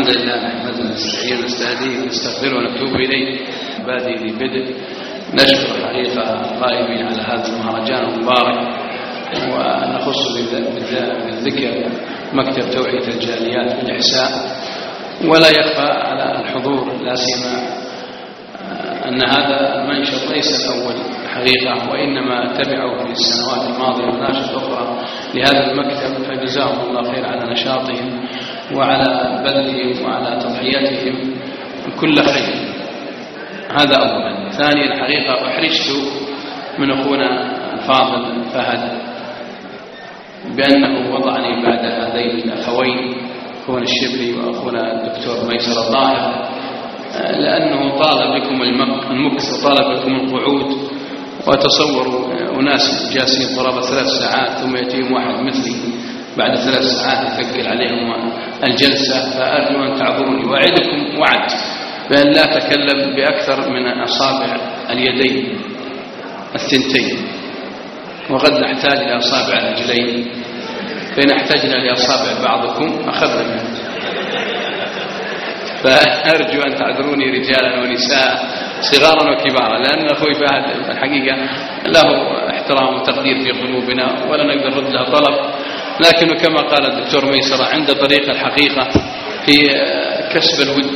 الحمد لله نحمده ونستعينه ونستهديه ونستغفره ونتوب إليه. بادئ بدء نشكر حقيقة القائمين على هذا المهرجان المبارك، ونخص بالذكر مكتب توعية الجاليات بالإحساء. ولا يخفى على الحضور لا سيما أن هذا المنشط ليس الأول حقيقة، وإنما تبعوا في السنوات الماضية مناشط أخرى لهذا المكتب، فجزاهم الله خير على نشاطهم وعلى بذلهم وعلى تضحياتهم كل خير. هذا أولا. ثانيا الحقيقة أحرجت من أخونا الفاضل فهد بأنه وضعني بعد هذين الأخوين أخونا الشبلي وأخونا الدكتور ميسر الطاهر، لأنه طالب لكم المكث وطالب لكم القعود. وتصوروا أناس جالسين قرابة 3 ساعات ثم يأتيهم واحد مثلي بعد 3 ساعات يثقل عليهم الجلسة، فأرجو أن تعذروني. وأعدكم وعد بأن لا أتكلم بأكثر من أصابع اليدين الثنتين، وقد نحتاج إلى أصابع الرجلين، فإن احتاجنا لأصابع بعضكم أخذنا منه. فأرجو أن تعذروني رجالا ونساء صغارا وكبارا، لأن أخوي فهد الحقيقة له احترام وتقدير في قلوبنا ولا نقدر نرد له طلب، لكنه كما قال الدكتور ميسر عنده طريقة الحقيقة في كسب الود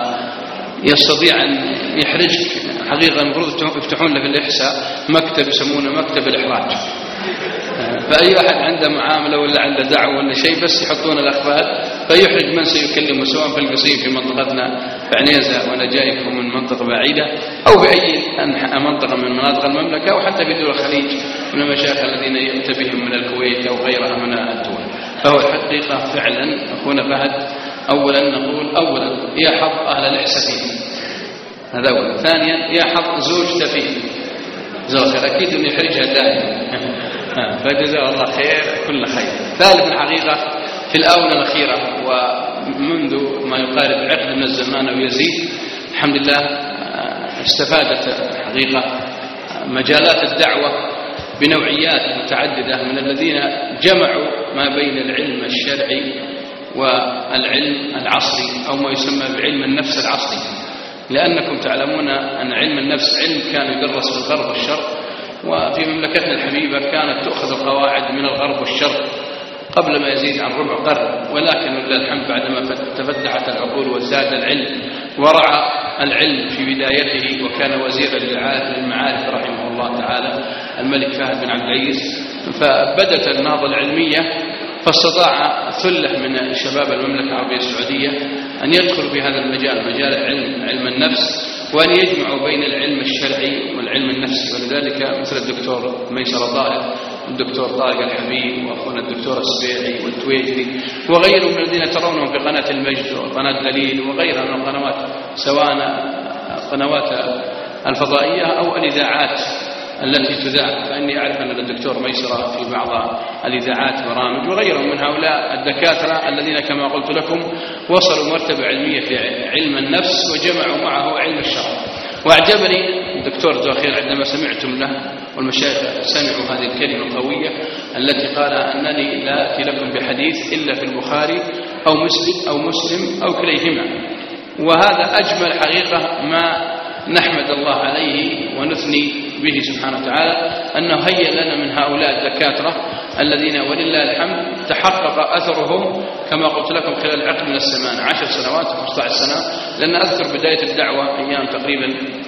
ويستطيع أن يحرجك. حقيقة المفروض يفتحون له في الإحساء مكتب يسمونه مكتب الإحراج، فأي واحد عنده معاملة ولا عنده دعوة ولا شيء بس يحطون الأخبار فيحرج من سيكلمه، سواء في القصيم في منطقتنا في عنيزة وأنا جايكم من منطقة بعيدة أو في أي منطقة من مناطق المملكة أو حتى في دول الخليج من المشايخ الذين يأتي بهم من الكويت أو غيرها من الدول. فهو الحقيقة فعلا أخونا فهد أولا نقول أولا يا حظ أهل الإحساء، هذا أولا. ثانيا يا حظ زوج تفيد زوجة أكيد أن يحرجها دائما فجزاه الله خير كل خير. ثالث الحقيقة في الآونة الأخيرة ومنذ ما يقارب عقد من الزمان أو يزيد الحمد لله استفادت حقيقة مجالات الدعوة بنوعيات متعددة من الذين جمعوا ما بين العلم الشرعي والعلم العصري أو ما يسمى بعلم النفس العصري، لأنكم تعلمون أن علم النفس علم كان يدرس في الغرب والشرق، وفي مملكتنا الحبيبة كانت تأخذ القواعد من الغرب والشرق قبل ما يزيد عن ربع قرن، ولكن لله الحمد بعدما تفتحت العقول وزاد العلم ورعى العلم في بدايته وكان وزيرا للمعارف رحمه الله تعالى الملك فهد بن عبد العزيز، فبدت النهضة العلمية، فاستطاع ثلة من شباب المملكة العربية السعودية أن يدخلوا في هذا المجال، مجال علم النفس، وأن يجمعوا بين العلم الشرعي والعلم النفسي. ولذلك مثل الدكتور ميسر طارق الدكتور طارق الحبيب وأخونا الدكتور السبيعي والتويجري وغيرهم من الذين ترونهم في قناة المجد وقناة دليل وغيرها من القنوات، سواء قنوات الفضائية أو الإذاعات التي تذاع، فإني أعرف أن الدكتور ميسر في بعض الإذاعات برامج، وغيرهم من هؤلاء الدكاترة الذين كما قلت لكم وصلوا مرتبة علمية في علم النفس وجمعوا معه علم الشرع. وأعجبني الدكتور زوخير عندما سمعتم له والمشايخ سمعوا هذه الكلمة القوية التي قال أنني لا أتي لكم بحديث إلا في البخاري أو مسلم أو كليهما. وهذا أجمل حقيقة ما نحمد الله عليه ونثني به سبحانه وتعالى أنه هيأ لنا من هؤلاء الدكاترة الذين ولله الحمد تحقق أثرهم كما قلت لكم خلال عقد من الزمان 10 سنوات 15 سنة، لأن أذكر بداية الدعوة أيام تقريبا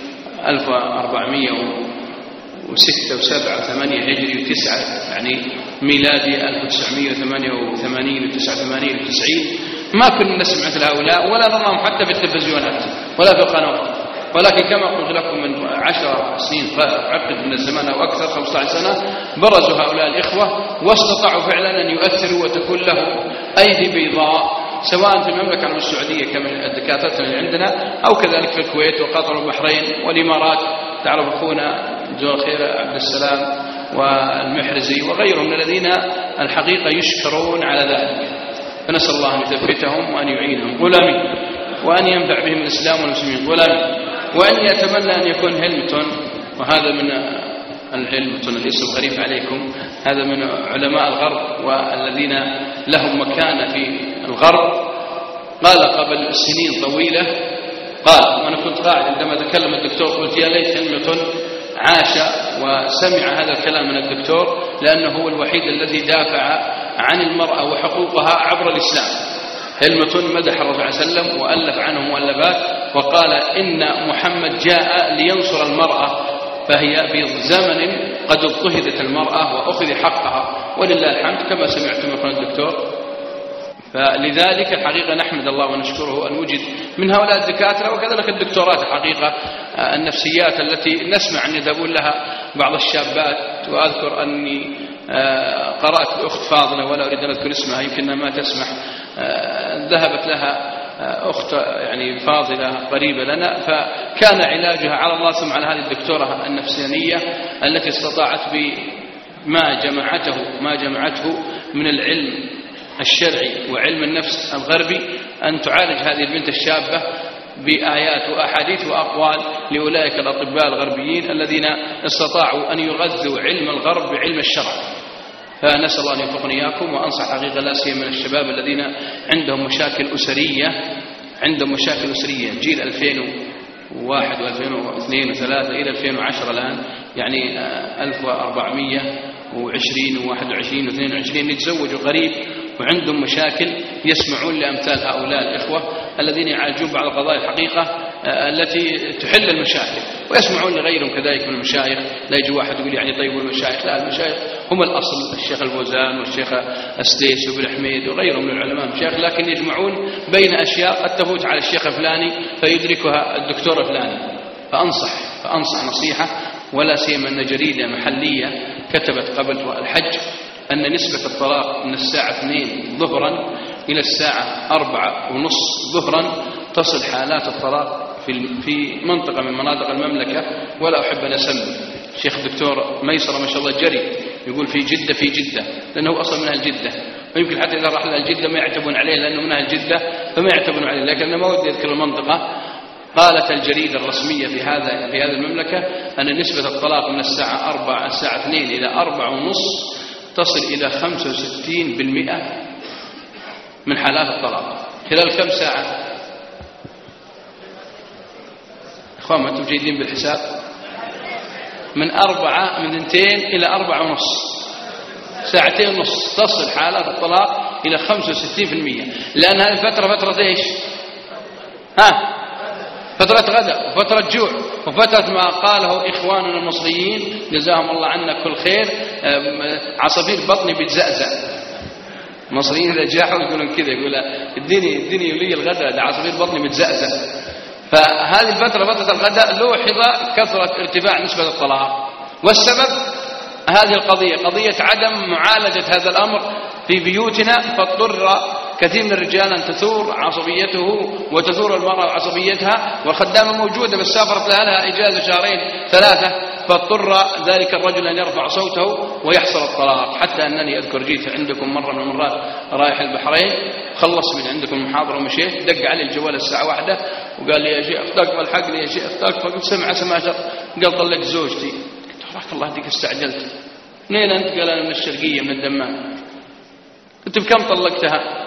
1406 و7 و8 هجري و9 يعني ميلادي 1988 و89 و90 ما كنا نسمع مثل هؤلاء ولا نراهم حتى في التلفزيونات ولا في القنوات، ولكن كما قلت لكم من 10 سنين عقد من الزمان أو أكثر 15 سنة برزوا هؤلاء الإخوة واستطاعوا فعلا أن يؤثروا وتكون لهم أيدي بيضاء سواء في المملكة العربية السعودية كما الدكاترة اللي عندنا أو كذلك في الكويت وقطر والبحرين والإمارات. تعرف أخونا زوخير عبد السلام والمحرزي وغيرهم من الذين الحقيقة يشكرون على ذلك، فنسأل الله أن يثبتهم وأن يعينهم قل آمين، وأن ينفع بهم الإسلام والمسلمين قل آمين، وأن يتمنى أن يكون هيلمتون، وهذا من الهيلمتون الاسم غريب عليكم، هذا من علماء الغرب والذين لهم مكانة في الغرب قال قبل سنين طويلة، قال وأنا كنت قاعد عندما تكلم الدكتور قلت يا ليت هلمة عاش وسمع هذا الكلام من الدكتور، لأنه هو الوحيد الذي دافع عن المرأة وحقوقها عبر الإسلام. هلمة مدح الرسول صلى الله عليه وسلم وألف عنه مؤلفات، وقال إن محمد جاء لينصر المرأة، فهي في زمن قد اضطهدت المرأة وأخذ حقها، ولله الحمد كما سمعتم من الدكتور. فلذلك الحقيقة نحمد الله ونشكره أن وجد من هؤلاء الدكاترة، وكذلك الدكتورات الحقيقة النفسيات التي نسمع أن يذهبون لها بعض الشابات. وأذكر أني قرأت أخت فاضلة ولا أريد أن أذكر اسمها يمكنها ما تسمح، ذهبت لها أخت يعني فاضلة قريبة لنا، فكان علاجها على الله ثم على هذه الدكتورة النفسانية التي استطاعت بما جمعته من العلم الشرعي وعلم النفس الغربي أن تعالج هذه البنت الشابة بآيات وأحاديث وأقوال لأولئك الأطباء الغربيين الذين استطاعوا أن يغذوا علم الغرب بعلم الشرع. فنسأل الله أن يوفقنا إياكم، وأنصح حقيقة لا سيما من الشباب الذين عندهم مشاكل أسرية، جيل 2001 و2002 و3 إلى 2010 الآن، يعني 1420 و21 و22 يتزوجوا قريب وعندهم مشاكل، يسمعون لأمثال هؤلاء الإخوة الذين يعالجون بعض القضايا الحقيقة التي تحل المشاكل، ويسمعون لغيرهم كذلك من المشايخ. لا يجي واحد يقول يعني طيب المشايخ، لا، المشايخ هم الأصل، الشيخ الفوزان والشيخ السديس وابن حميد وغيرهم من العلماء المشايخ، لكن يجمعون بين أشياء قد تفوت على الشيخ الفلاني فيدركها الدكتور الفلاني. فأنصح نصيحة، ولا سيما أن جريدة محلية كتبت قبل الحج أن نسبة الطلاق من الساعة 2 ظهرا إلى الساعة 4:30 ظهرا تصل حالات الطلاق في منطقة من مناطق المملكة، ولا أحب أن أسمي. الشيخ الدكتور ميسرة ما شاء الله جري يقول في جدة، لأنه أصلا من أهل جدة، ويمكن حتى إذا راح لأهل جدة ما يعتبون عليه لأنه من أهل جدة فما يعتبون عليه، لكن أنا ما ودي أذكر المنطقة. قالت الجريدة الرسمية في هذه المملكة أن نسبة الطلاق من الساعة 2 إلى 4:30 تصل إلى 65% من حالات الطلاق خلال كم ساعة؟ إخوان أنتم جيدين بالحساب؟ من 2 إلى 4:30 ساعتين ونص تصل حالات الطلاق إلى 65%، لأن هذه الفترة فترة إيش؟ فترة غداء وفترة جوع وفترة ما قاله إخواننا المصريين جزاهم الله عنا كل خير، عصافير بطني بتزأزأ. المصريين إذا جاحوا يقولون كذا، يقول اديني ولي الغداء، ده عصافير بطني بتزأزأ. فهذه الفترة فترة الغداء لوحظ كثرة ارتفاع نسبة الطلاق، والسبب هذه القضية، قضية عدم معالجة هذا الأمر في بيوتنا، فاضطر كثير من الرجال أن تثور عصبيته وتثور المرأة عصبيتها، والخدامة موجودة بس سافرت لها إجازة 2-3 فاضطر ذلك الرجل أن يرفع صوته ويحصل الطلاق. حتى أنني أذكر جيت عندكم مرة من المرات رايح البحرين، خلص من عندكم المحاضرة ومشيت، دق علي الجوال الساعة 1 وقال لي يا شيخ تقبل حق لي يا شيخ تقبل، فقلت سمع سماشر، قال طلق زوجتي. قلت حرك الله ديك استعجلت، منين أنت؟ قال أنا من الشرقية من الدمام. قلت بكم طلقتها؟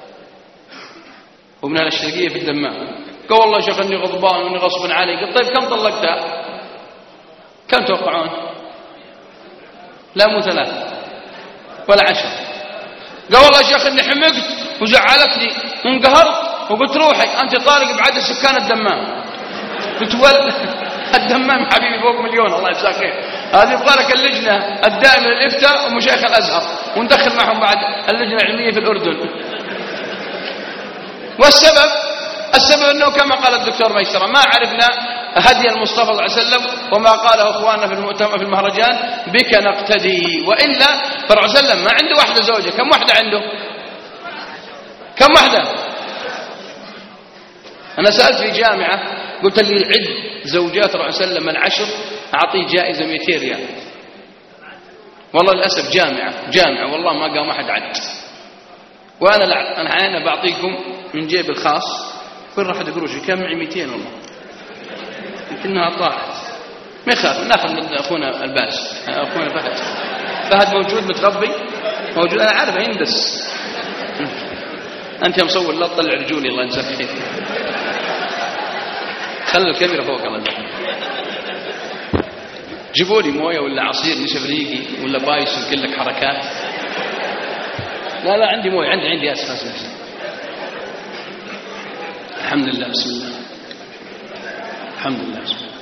ومن أهل الشرقية في الدمام. قال والله شيخ أني غضبان وأني غصب علي. قلت طيب كم طلقتها؟ كم توقعون؟ لا مو 3 ولا 10. قال والله شيخ أني حمقت وزعلتني وانقهرت وقلت روحي أنت طالق بعدد سكان الدمام. قلت الدمام حبيبي فوق 1,000,000 الله يجزاك خير، هذه يبغى لك اللجنة الدائمة للإفتاء ومشايخ الأزهر وندخل معهم بعد اللجنة العلمية في الأردن. والسبب أنه كما قال الدكتور ميسرة ما عرفنا هدي المصطفى صلى الله عليه وسلم وما قاله أخواننا في المهرجان بك نقتدي، وإلا فرع وسلم ما عنده واحدة زوجة. كم واحدة عنده؟ كم واحدة؟ أنا سألت في جامعة قلت لي عد زوجات رع وسلم 10 أعطيه جائزة 200 ريال. والله للأسف جامعة والله ما قام أحد عد. وأنا أحيانا بعطيكم من جيب الخاص، كل راح تقولوا شيء كم معي 200 والله يمكنها طاحت، ما يخاف ناخذ من أخونا الباس، أخونا فهد موجود متربي موجود، أنا عارف يندس أنت يا مصور لا تطلع رجولي الله يجزاك خير. خلي الكاميرا فوق الله يجزاك. جيبوا لي مويه ولا عصير نشف ريقي ولا بايس وكل لك حركات. لا عندي مويه، عندي اسف. الحمد لله بسم الله. الحمد لله بسم الله.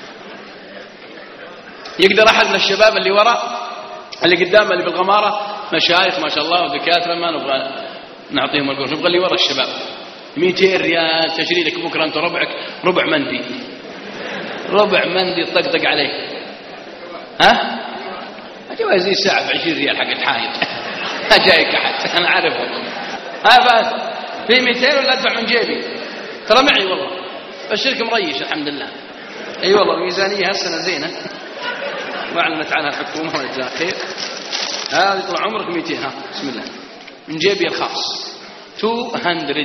يقدر احد من الشباب اللي وراء اللي قدام اللي بالغماره مشايخ ما شاء الله ودكاتره ما نبغى نعطيهم القرش، نبغى اللي وراء الشباب. 200 ريال تشري لك بكره انت ربعك ربع مندي طقطق عليك. ها جواز زي الساعه ب 20 ريال حق الحايط. ما جايك احد انا عارفهم. بس في 200 ولا ادفع من جيبي ترى معي والله. الشركه مريش الحمد لله. اي والله الميزانيه هالسنه زينه واعلنت عنها الحكومه الله يجزاها خير. هذا طول عمرك 200. ها بسم الله من جيبي الخاص 200.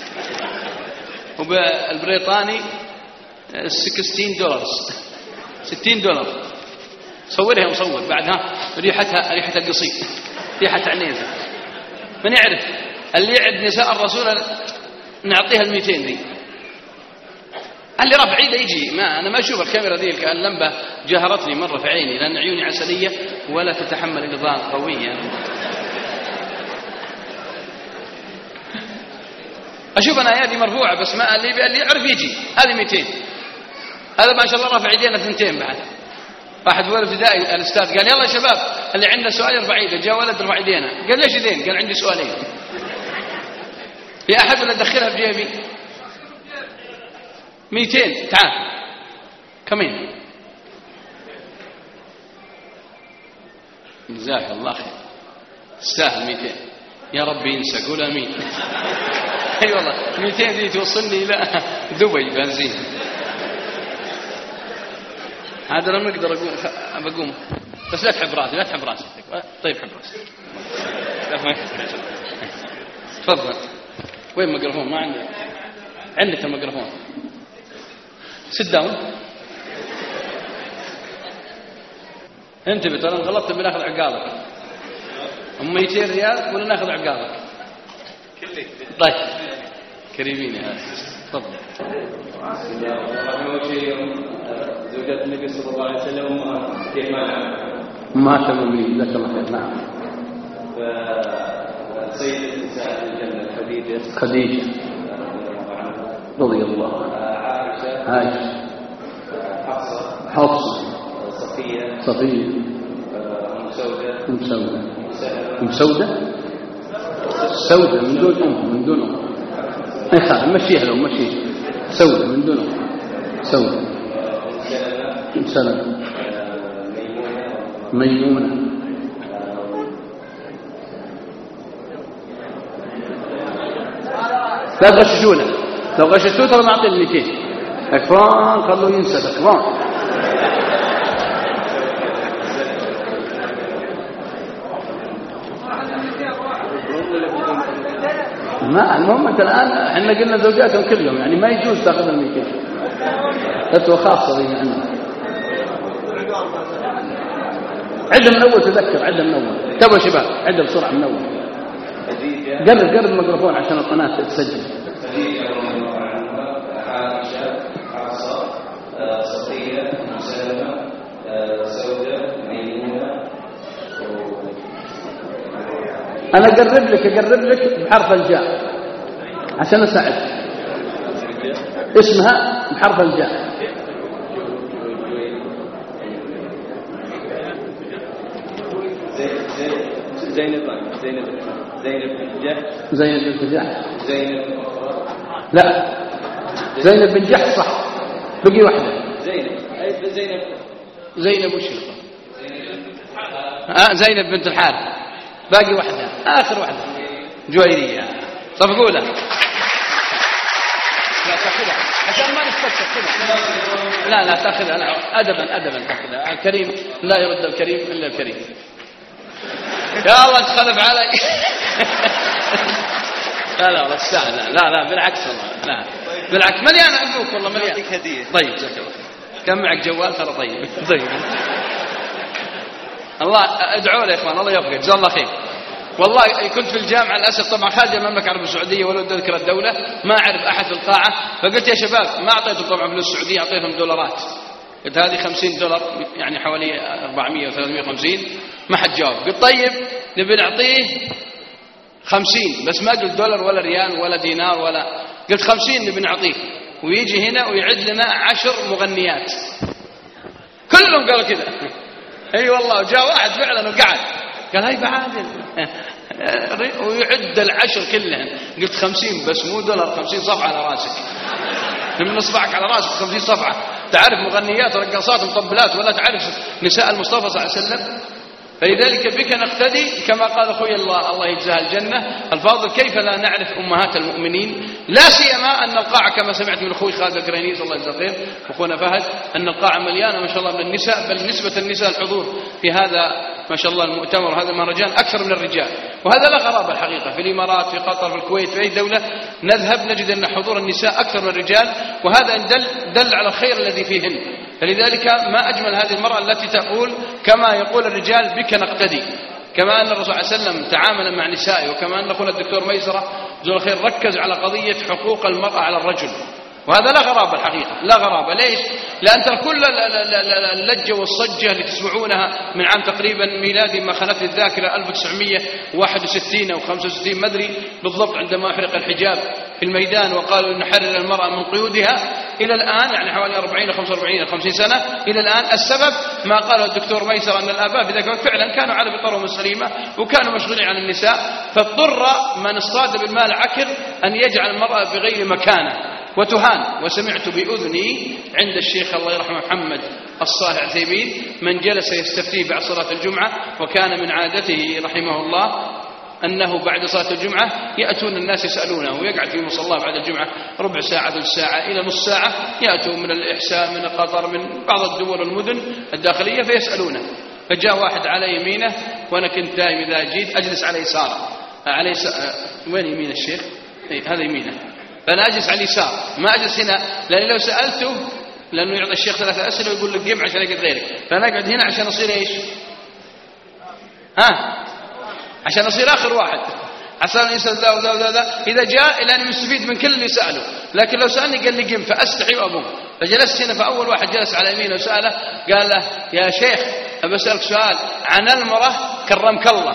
وبالبريطاني $16 $60. صورها مصور بعدها ريحتها القصيد، ريحة عنيفة. من يعرف اللي يعد نساء الرسول نعطيها 200 ذي. اللي راه بعيد يجي انا ما اشوف الكاميرا ذي اللمبه جاهرتني مره في عيني لان عيوني عسليه ولا تتحمل الاضاءه قويه. اشوف انا ايادي مرفوعه بس ما اللي يعرف يجي. هذه 200. هذا ما شاء الله رافع يدينا 200 بعد. واحد في الابتدائي الاستاذ قال يلا يا شباب اللي عنده سؤال يرفع يده. جاء ولد رفع يدينا قال ليش يدين؟ قال عندي سؤالين. في احد ولا ادخلها في جيبي 200. تعال كمين جزاك الله خير تستاهل 200. يا ربي ينسى قول امين. اي والله 200 دي توصلني الى دبي بنزين. هذا لما اقدر بقوم بس لا تحب راسك. طيب حب راسك. تفضل. وين ميكروفون؟ ما عندك الميكروفون. sit down. انتبه ترى غلطت بناخذ عقالك. 200 ريال ولا ناخذ عقالك؟ طيب كريمين يا تفضل. زوجة النبي صلى الله عليه وسلم كيف ما تمامين جزاك الله خير. نعم. فسيدة نساء الجنة خديجة رضي الله عنها. عائشة حفصة صفية أم سودة من دون أم ما يخالف مشيها لو مشيها سودة من دون أم سودة أم سلمة ميمونة لا تغششونا. لو غششتوه ترى نعطي 200. أكفان خلوه ينسى أكفان. ما المهم انت الان احنا قلنا زوجاتهم كلهم يعني ما يجوز تاخذ 200. فتوى خاصه ذي عندنا. عد من اول تذكر. عد من اول تبوا شباب عد بسرعه من اول. قرب الميكروفون عشان القناه تسجل. عائشة حفصة صفية سلمة سودة ميمونة. أنا أقرب لك بحرف الجاء عشان أساعد. اسمها بحرف الجاء. زينب بن جحش. لا زينب بن جحش صح. بقي واحدة زينب وش زينب بنت الحارث. باقي واحدة آخر واحدة جويرية. صفقوا له. لا تأخذها عشان ما نستكشف كذا. لا تأخذها. لا أدبا تأخذها. الكريم لا يرد الكريم إلا الكريم. يا الله تخلف علي. لا والله تستاهل. لا بالعكس والله. لا بالعكس مليان أبوك والله مليان. طيب جزاك الله كم معك جوال ترى. طيب الله ادعوا له يا اخوان الله يوفقك جزاه الله خير. والله كنت في الجامعة للأسف طبعا خارج المملكة العربية السعودية ولا بدي أذكر الدولة، ما أعرف أحد في القاعة، فقلت يا شباب ما أعطيتهم طبعا فلوس السعودية، أعطيتهم دولارات، قلت هذه $50 يعني حوالي 400 و 350. ما حد جاوب. قلت طيب نبي نعطيه 50، بس ما قلت دولار ولا ريال ولا دينار ولا، قلت 50 نبي نعطيه، ويجي هنا ويعد لنا 10 مغنيات. كلهم قالوا كذا. اي والله. جاء واحد فعلا وقعد قال هاي بعادل ويعد ال10 كلهن. قلت 50 بس مو دولار، 50 صفحة على راسك، من اصبعك على راسك 50 صفحة. تعرف مغنيات رقصات مطبلات ولا تعرف نساء المصطفى صلى الله عليه وسلم؟ فلذلك بك نقتدي كما قال أخوي الله يجزاه الجنة الفاضل، كيف لا نعرف أمهات المؤمنين، لا سيما أن القاعة كما سمعت من أخوي خالد القرينيس الله يجزاه خير وأخونا فهد، أن القاعة مليانة ما شاء الله من النساء، بل نسبة النساء الحضور في هذا ما شاء الله المؤتمر هذا المهرجان أكثر من الرجال. وهذا لا غرابة الحقيقة، في الإمارات في قطر في الكويت في أي دولة نذهب نجد أن حضور النساء أكثر من الرجال، وهذا دل على الخير الذي فيهن. فلذلك ما أجمل هذه المرأة التي تقول كما يقول الرجال بك نقتدي، كما أن الرسول صلى الله عليه وسلم تعامل مع نسائه، وكما أن أخونا الدكتور ميسرة جزاه الله خير ركز على قضية حقوق المرأة على الرجل، وهذا لا غرابة الحقيقة، لا غرابة. ليش؟ لأن ترى كل اللجة والصجة اللي تسمعونها من عام تقريبا ميلادي ما خانتني الذاكرة 1961 أو 65 ما أدري بالضبط، عندما أحرق الحجاب في الميدان وقالوا نحرر المرأة من قيودها، إلى الآن يعني حوالي 40 أو 45 أو 50 سنة إلى الآن. السبب ما قاله الدكتور ميسر أن الآباء في ذاك الوقت فعلا كانوا على فطرهم السليمة وكانوا مشغولين عن النساء، فاضطر من اصطاد بالمال عكر أن يجعل المرأة بغير مكانه وتهان. وسمعت بأذني عند الشيخ الله يرحمه محمد الصالح العثيمين من جلس يستفتيه بعد صلاة الجمعة، وكان من عادته رحمه الله أنه بعد صلاة الجمعة يأتون الناس يسألونه، ويقعد في مصلاه بعد الجمعة ربع ساعة ثلث ساعة إلى نص ساعة، يأتوا من الإحساء من قطر من بعض الدول والمدن الداخلية فيسألونه. فجاء واحد على يمينه وأنا كنت دائما إذا جيت أجلس على يساره، وين يمين الشيخ؟ هذا يمينه، فأنا أجلس على اليسار ما أجلس هنا، لأن لو سألته لأنه يعطي الشيخ 3 أسئلة ويقول لك قم عشان يقعد غيرك، فأنا أقعد هنا عشان أصير إيش؟ عشان أصير آخر واحد، عشان يسأل ذا وذا وذا ذا، إذا جاء إلى أن يستفيد من كل اللي سأله. لكن لو سألني قال لي قم فأستحي وأبوه، فجلست هنا، فأول واحد جلس على يمينه وسأله قال له يا شيخ أبى أسألك سؤال عن المرأة كرمك الله.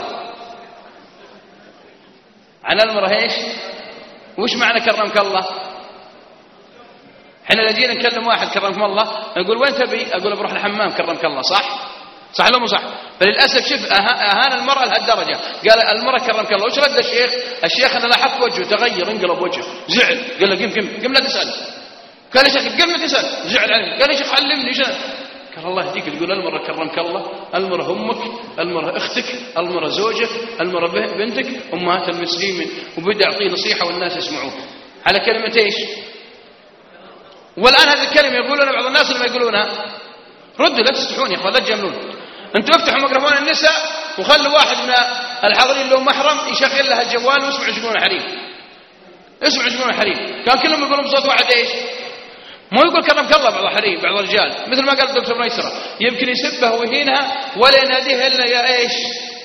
عن المرأة إيش؟ وش معنى كرمك الله؟ حين جينا نكلم واحد كرمكم الله نقول وين تبي؟ أقول بروح الحمام كرمك الله، صح لو مو صح؟ فللأسف شوف أهان المرأة لهالدرجة، قال المرأة كرمك الله. وش رد الشيخ أنا لاحظت وجهه تغير، انقلب وجهه، زعل، قال له قم لا تسأل. قال يا شيخ قم لا تسأل، زعل عليه، قال يا شيخ علمني قال الله يهديك تقول المرأة كرمك الله، المرأة أمك، المرأة أختك، المرأة زوجك، المرأة بنتك، أمهات المسلمين، وبدأ يعطيه نصيحة والناس يسمعوه على كلمة إيش؟ والآن هذه الكلمة يقولونها بعض الناس اللي ما يقولونها. ردوا لا تستحون يا أخوان لا تجاملون، أنتوا افتحوا ميكروفون النساء وخلوا واحد من الحاضرين له محرم يشغل لها الجوال واسمعوا يشقون الحريم، اسمعوا يشقون الحريم. كان كلهم يقولون بصوت واحد إيش؟ مو يقول كرمك الله بعض الحريم بعض الرجال، مثل ما قال الدكتور ميسرة يمكن يسبه ويهينها ولا يناديها إلا يا إيش؟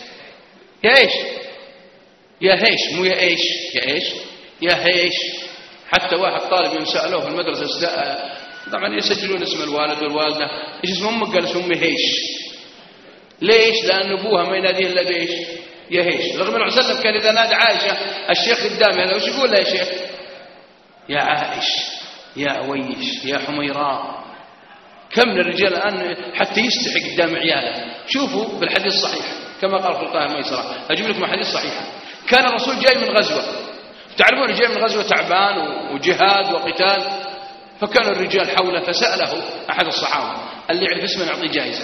يا هيش مو يا إيش، يا هيش. حتى واحد طالب يوم سألوه في المدرسة طبعا يسجلون اسم الوالد والوالدة، ايش اسم امك؟ قال اسم امي هيش. ليش؟ لأن أبوها ما يناديه إلا بإيش؟ يا هيش. رغم أن عسلم كان إذا نادى عائشة الشيخ قدامي هذا وش يقول له يا شيخ؟ يا عائش، يا أويش، يا حميراء. كم من الرجال الآن حتى يستحي قدام عياله. شوفوا بالحديث الصحيح كما قال في القاهر ميسرة، أجيب لكم حديث صحيحة. كان الرسول جاي من غزوة، تعرفون جاي من غزوة تعبان وجهاد وقتال، فكان الرجال حوله فسأله أحد الصحابة اللي يعرف اسمه نعطيه جائزة.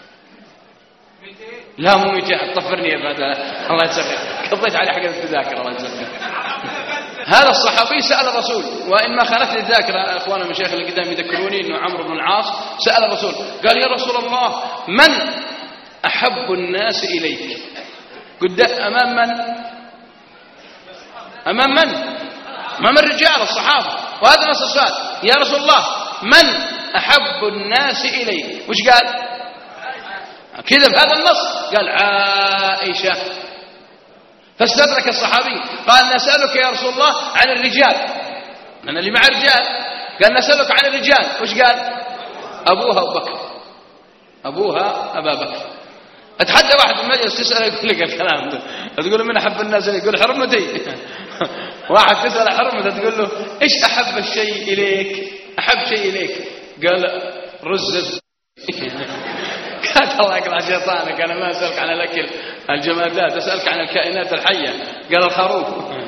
لا مو 200 طفرني يا بدر الله يسخر، قضيت عليه حق التذاكر الله يسخر. هذا الصحابي سأل الرسول، وإن ما خانتني الذاكرة أخوانا المشايخ اللي قدام يذكروني أنه عمرو بن العاص سأل الرسول قال يا رسول الله من أحب الناس إليك؟ أمام من؟ أمام الرجال الصحابة. وهذا نص السؤال يا رسول الله من أحب الناس إليك؟ وش قال؟ كذا في هذا النص قال عائشة. فاستدرك الصحابي قال نسألك يا رسول الله عن الرجال، أنا اللي مع الرجال. قال نسألك عن الرجال، وش قال؟ أبوها أبو بكر، أبوها أبا بكر. أتحدى واحد في المجلس تسأله يقول لك الكلام ده، تقول من أحب الناس؟ يقول حرمتي. واحد تسأل حرمته تقول له إيش أحب الشيء إليك؟ أحب شيء إليك؟ قال رز. قال الله يقلع شيطانك، أنا ما أسألك عن الأكل الجمادات، أسألك عن الكائنات الحية. قال الخروف.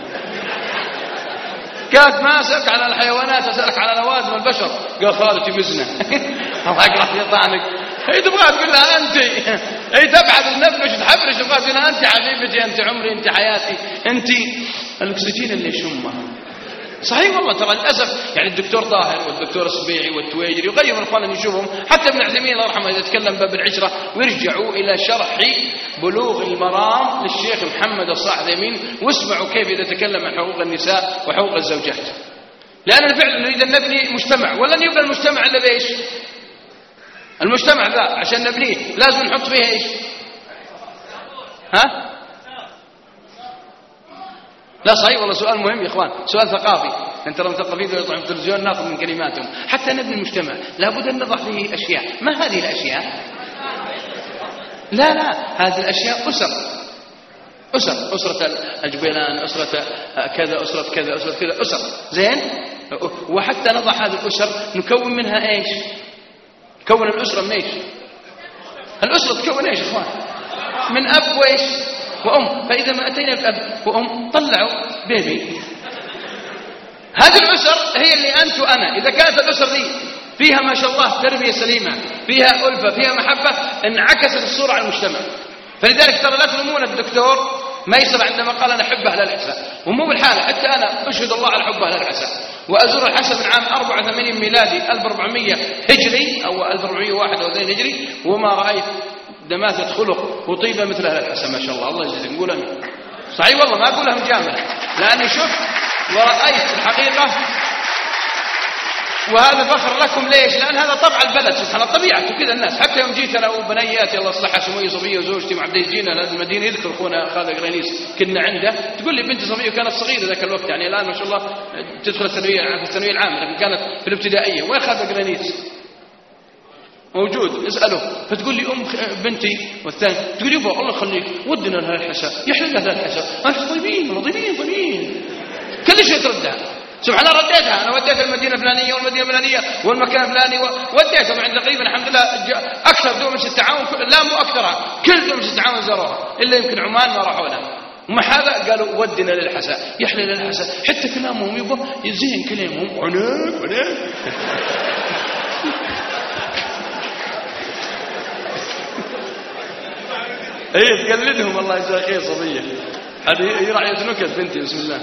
قالت ما أسألك عن الحيوانات، أسألك عن لوازم البشر. قال خالتي بزنة. الله يقلع شيطانك. هي تبغى تقول لها أنت، هي تبعد النفس تحبرش، تبغى تقول لها أنت حبيبتي، أنت عمري، أنت حياتي، أنت الأكسجين اللي يشمها. صحيح والله، ترى للأسف يعني الدكتور طاهر والدكتور السبيعي والتويجري وغيرهم الأخوان يشوفهم، حتى ابن عثيمين الله يرحمه إذا تكلم باب العشرة، ويرجعوا إلى شرح بلوغ المرام للشيخ محمد الصالح العثيمين، واسمعوا كيف إذا تكلم عن حقوق النساء وحقوق الزوجات. لأننا فعلا نريد أن نبني مجتمع، ولن يبنى المجتمع إلا بإيش؟ المجتمع ذا عشان نبنيه لازم نحط فيها إيش؟ ها؟ لا صحيح والله، سؤال مهم يا إخوان، سؤال ثقافي. أنت لو مثقفين يطلعون في التلفزيون ناخذ من كلماتهم. حتى نبني المجتمع لابد أن نضع فيه أشياء. ما هذه الأشياء؟ لا هذه الأشياء أسرة الجبيلان، أسرة كذا، أسرة كذا، أسرة كذا، أسر زين. وحتى نضع هذه الأسر نكون منها إيش؟ تكون الأسرة من إيش؟ الأسرة تكون إيش إخوان؟ من أب وإيش؟ وأم. فإذا ما أتينا بأب وأم طلعوا بيبي. هذه الأسر هي اللي أنت وأنا. إذا كانت الأسر دي فيها ما شاء الله تربية سليمة، فيها ألفة، فيها محبة، انعكست الصورة على المجتمع. فلذلك ترى لا تلومون الدكتور ميسر عندما قال أنا أحب أهل العساء، ومو بالحالة، حتى أنا أشهد الله على حب أهل العساء، وأزور الحسا من عام 84 ميلادي 1400 هجري أو 1401 هجري، وما رأيت دماثة خلق وطيبة مثل أهل الحسا ما شاء الله. الله يجزيهم. قول أمين. صحيح والله، ما أقولها مجاملة، لأني شفت ورأيت الحقيقة، وهذا فخر لكم. ليش؟ لأن هذا طبع البلد، سبحان الله، طبيعته كذا الناس. حتى يوم جيت أنا وبنياتي الله يصلحها سمية صفية وزوجتي مع بديت جينا لهذه المدينة، يذكر أخونا خالد غرينيس كنا عنده، تقول لي بنتي صفية كانت صغيرة ذاك الوقت، يعني الآن ما شاء الله تدخل الثانوية العامة، لكن كانت في الابتدائية. وين خالد غرينيس؟ موجود. اسأله. فتقول لي بنتي والثاني تقول يبا الله يخليك ودنا لها الحساء، يحلل لها الحساء. طيبين طيبين كل شيء تردها. سبحان الله، رديتها. أنا وديت المدينة الفلانية والمدينة الفلانية والمكان الفلاني، وديتها مع تقريبا الحمد لله أكثر دول مجلس التعاون، لا مو أكثرها، كل دول مجلس التعاون زاروها، إلا يمكن عمان ما راحوا لها. ومع هذا قالوا ودنا للحساء، يحلل الحساء. حتى كلامهم يبا يزين كلامهم عناف. ايه تقلدهم الله يجزاك خير صبيه. هذه هي راعيه نكت بنتي بسم الله.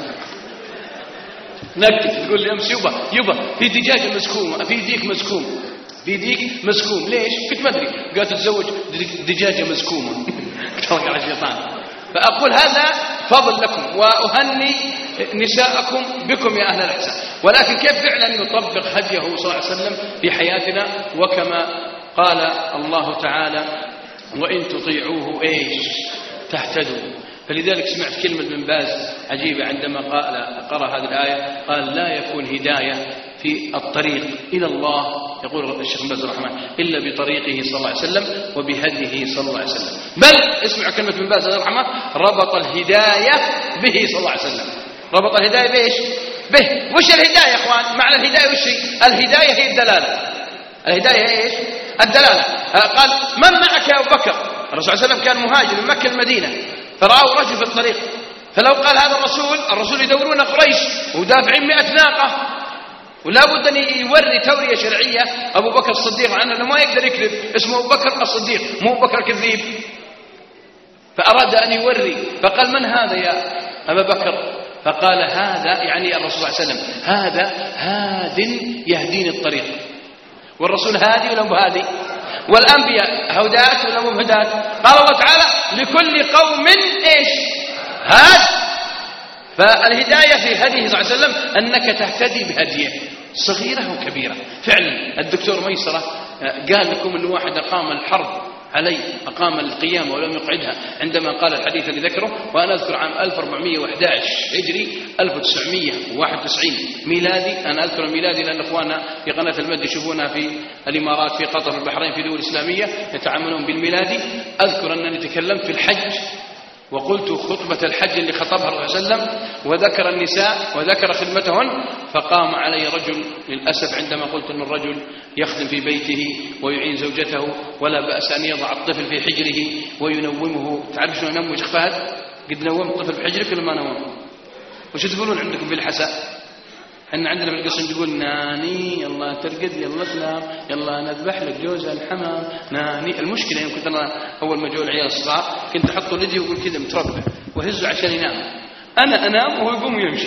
نكت تقول لي امس يبا في دجاجه مسكومه، في ديك مسكوم، في ديك مسكوم. ليش؟ كنت ما ادري. قالت تتزوج دجاجه مسكومه. توكل على الشيطان. فاقول هذا فضل لكم، واهني نساءكم بكم يا اهل الحسن. ولكن كيف فعلا نطبق هديه صلى الله عليه وسلم في حياتنا؟ وكما قال الله تعالى وإن تطيعوه إيش تهتدوا. فلذلك سمعت كلمة ابن باز عجيبة عندما قرأ هذه الآية، قال لا يكون هداية في الطريق إلى الله، يقول الشيخ ابن باز رحمه، إلا بطريقه صلى الله عليه وسلم وبهديه صلى الله عليه وسلم. بل اسمع كلمة ابن باز رحمه، ربط الهداية به صلى الله عليه وسلم. ربط الهداية بإيش؟ به. وش الهداية يا أخوان؟ معنى الهداية وش هي؟ الهداية هي الدلالة. الهداية هي إيش؟ الدلالة. قال من معك يا أبو بكر؟ الرسول صلى الله عليه وسلم كان مهاجر من مكة المدينة، فرأوا رجل في الطريق، فلو قال هذا الرسول يدورون قريش ودافعين 100 ناقة، ولا بد أن يوري تورية شرعية أبو بكر الصديق، عنه ما يقدر يكذب، اسمه أبو بكر الصديق مو أبو بكر كذيب. فأراد أن يوري، فقال من هذا يا أبا بكر؟ فقال هذا، يعني الرسول صلى الله عليه وسلم، هذا هاد يهديني الطريق. والرسول هادي ولا مو هادي؟ والأنبياء هداة ولا مو هداة؟ قال الله تعالى لكل قوم إيش؟ هاد. فالهداية في هديه صلى الله عليه وسلم أنك تهتدي بهديه صغيرة وكبيرة. فعلا الدكتور ميسرة قال لكم أن واحد قام الحرب علي أقام القيامة ولم يقعدها عندما قال الحديث اللي ذكره. وأنا أذكر عام 1411 هجري 1991 ميلادي. أنا أذكر الميلادي لأن أخواننا في قناة المد يشوفونها في الإمارات في قطر في البحرين في دول إسلامية يتعاملون بالميلادي. أذكر أنني تكلمت في الحج وقلت خطبة الحج اللي خطبها الرسول صلى الله عليه وسلم وذكر النساء وذكر خدمتهن. فقام علي رجل للأسف عندما قلت أن الرجل يخدم في بيته ويعين زوجته ولا بأس أن يضع الطفل في حجره وينومه. تعرف شو ينوم شيخ فهد؟ قد نوم الطفل في حجرك ولا ما نوم؟ وش تقولون عندكم في الحساء؟ احنا عندنا في القصر نقول ناني يلا ترقد يلا تنام يلا نذبح لك جوز الحمام ناني. المشكله يوم كنت انا اول ما جو العيال الصغار كنت احطه لدي واقول كذا متربع وهزه عشان ينام. انا انام وهو يقوم ويمشي.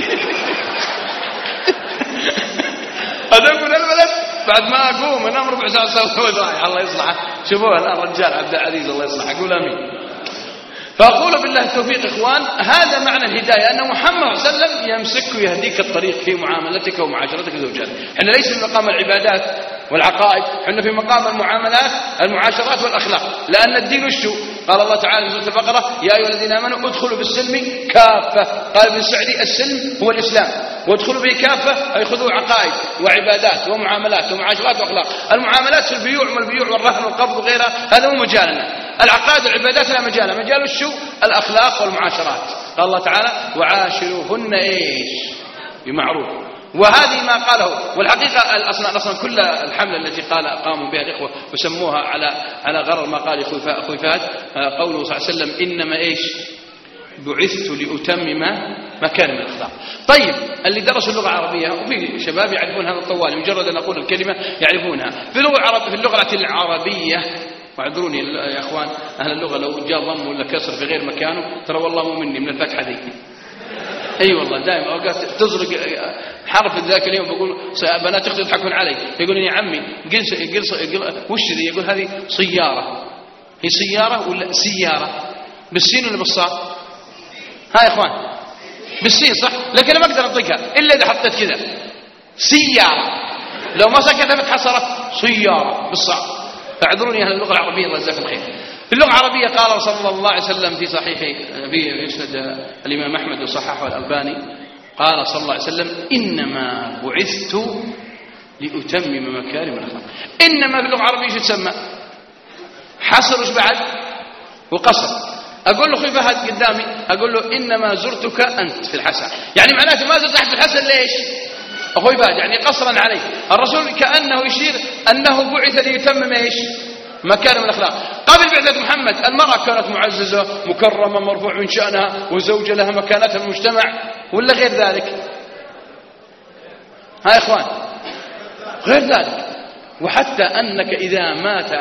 هذا يقول الولد بعد ما اقوم انام ربع ساعه صلاه وداعي الله يصلحه. شوفوه الان رجال عبد العزيز الله يصلحه اقول امين. فأقول بالله التوفيق إخوان هذا معنى الهداية أن محمد صلى الله عليه وسلم يمسك ويهديك الطريق في معاملتك ومعاشرتك زوجاتك. احنا ليس في مقام العبادات والعقائد احنا في مقام المعاملات المعاشرات والأخلاق. لأن الدين وشو قال الله تعالى في سورة البقرة يا أيها الذين آمنوا ادخلوا بالسلم كافة. قال ابن سعدي السلم هو الإسلام وادخلوا به كافة أي خذوا عقائد وعبادات ومعاملات ومعاشرات وأخلاق. المعاملات في البيوع والبيوع والرهن والقبض وغيرها هذا هو مجالنا. العقائد والعبادات لا مجال. مجال الشو الأخلاق والمعاشرات. قال الله تعالى وعاشروهن ايش بمعروف. وهذه ما قاله. والحقيقة الأصلا كل الحملة التي قاموا بها الإخوة وسموها على غرر ما قال أخوي فهد قوله صلى الله عليه وسلم إنما ايش بعثت لأتمم مكارم الأخلاق. طيب اللي درسوا اللغة العربية وفي شباب يعرفون هذا الطوال مجرد أن أقول الكلمة يعرفونها في اللغة العربية. واعذروني يا اخوان اهل اللغه لو جاء ضم ولا كسر في غير مكانه ترى والله مو مني من الفتحه ذي. اي والله دائما اوقات تزرق حرف ذاك اليوم بقول بنات اختي يضحكون علي يقولون يا عمي قل وش ذي يقول هذه سياره. هي سياره ولا سياره بالسين ولا بالصاد؟ ها يا اخوان بالسين صح لكن انا ما اقدر انطقها الا اذا حطيت كذا سياره. لو ما سكتها بتحصرت سياره بالصاد. فاعذروني اهل اللغه العربيه الله يجزاكم خير. في اللغه العربيه قال صلى الله عليه وسلم في صحيح في مسند الامام احمد وصححه الالباني قال صلى الله عليه وسلم انما بعثت لاتمم مكارم الاخلاق. انما في اللغه العربيه ايش تسمى؟ حصر وش بعد؟ وقصر. اقول له اخوي فهد قدامي اقول له انما زرتك انت في الحسن يعني معناته ما زرت احد في الحسن ليش؟ أخوي فهد يعني قصرا عليه. الرسول كأنه يشير أنه بعث ليتمم إيش مكارم الأخلاق. قبل بعثة محمد المرأة كانت معززة مكرمة مرفوع من شأنها وزوجة لها مكانتها في المجتمع ولا غير ذلك؟ ها يا إخوان غير ذلك. وحتى أنك إذا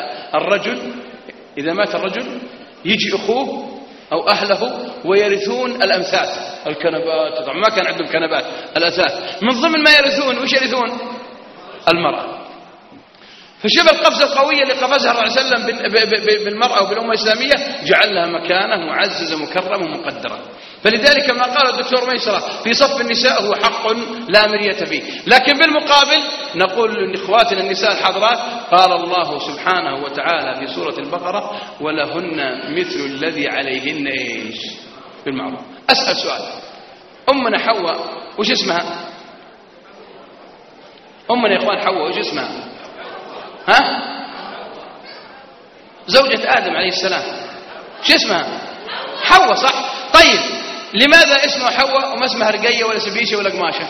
مات الرجل يجي أخوه أو أهله ويرثون الأمثال الكنبات. طبعا ما كان عندهم كنبات الأثاث من ضمن ما يرثون وش يرثون؟ المرأة. فشوف القفزة القوية اللي قفزها الرسول صلى الله عليه وسلم بالمرأة وبالأمة الإسلامية جعل لها مكانة معززة مكرمة مقدرة. فلذلك ما قال الدكتور ميسرة في صف النساء هو حق لا مرية فيه. لكن بالمقابل نقول لإخواتنا النساء الحضرات قال الله سبحانه وتعالى في سورة البقرة ولهن مثل الذي عليهن إيش بالمعروف. أسأل سؤال أمنا حواء وش اسمها؟ أمنا يا إخوان حواء وش اسمها؟ ها؟ زوجة آدم عليه السلام شو اسمها؟ حواء صح؟ طيب لماذا اسمها حواء وما اسمها رقية ولا سبيشة ولا قماشة؟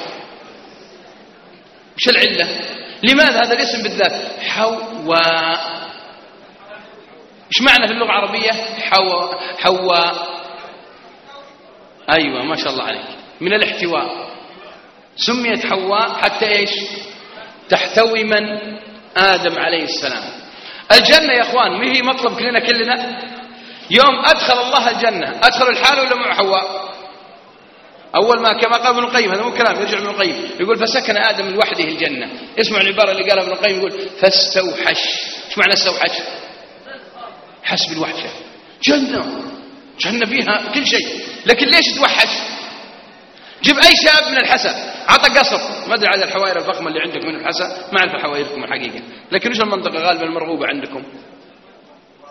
وش العلة؟ لماذا هذا الاسم بالذات حواء؟ ايش معنى في اللغة العربية حواء؟ أيوة ما شاء الله عليك من الاحتواء. سميت حواء حتى ايش؟ تحتوي من؟ آدم عليه السلام. الجنة يا اخوان ما هي مطلب كلنا يوم أدخل الله الجنة أدخل الحال ولا مع حواء؟ أول ما كما قال ابن القيم هذا مو كلام يرجع ابن القيم يقول فسكن آدم لوحده الجنة. اسمع العبارة اللي قالها ابن القيم يقول فاستوحش. ايش معنى استوحش؟ حس بالوحشة. جنة فيها كل شيء لكن ليش توحش؟ جيب أي شاب من الحسا عطى قصر ما أدري على الحوائر الفخمة اللي عندكم من الحسا ما أعرف حوائركم الحقيقة لكن إيش المنطقة غالبا المرغوبة عندكم؟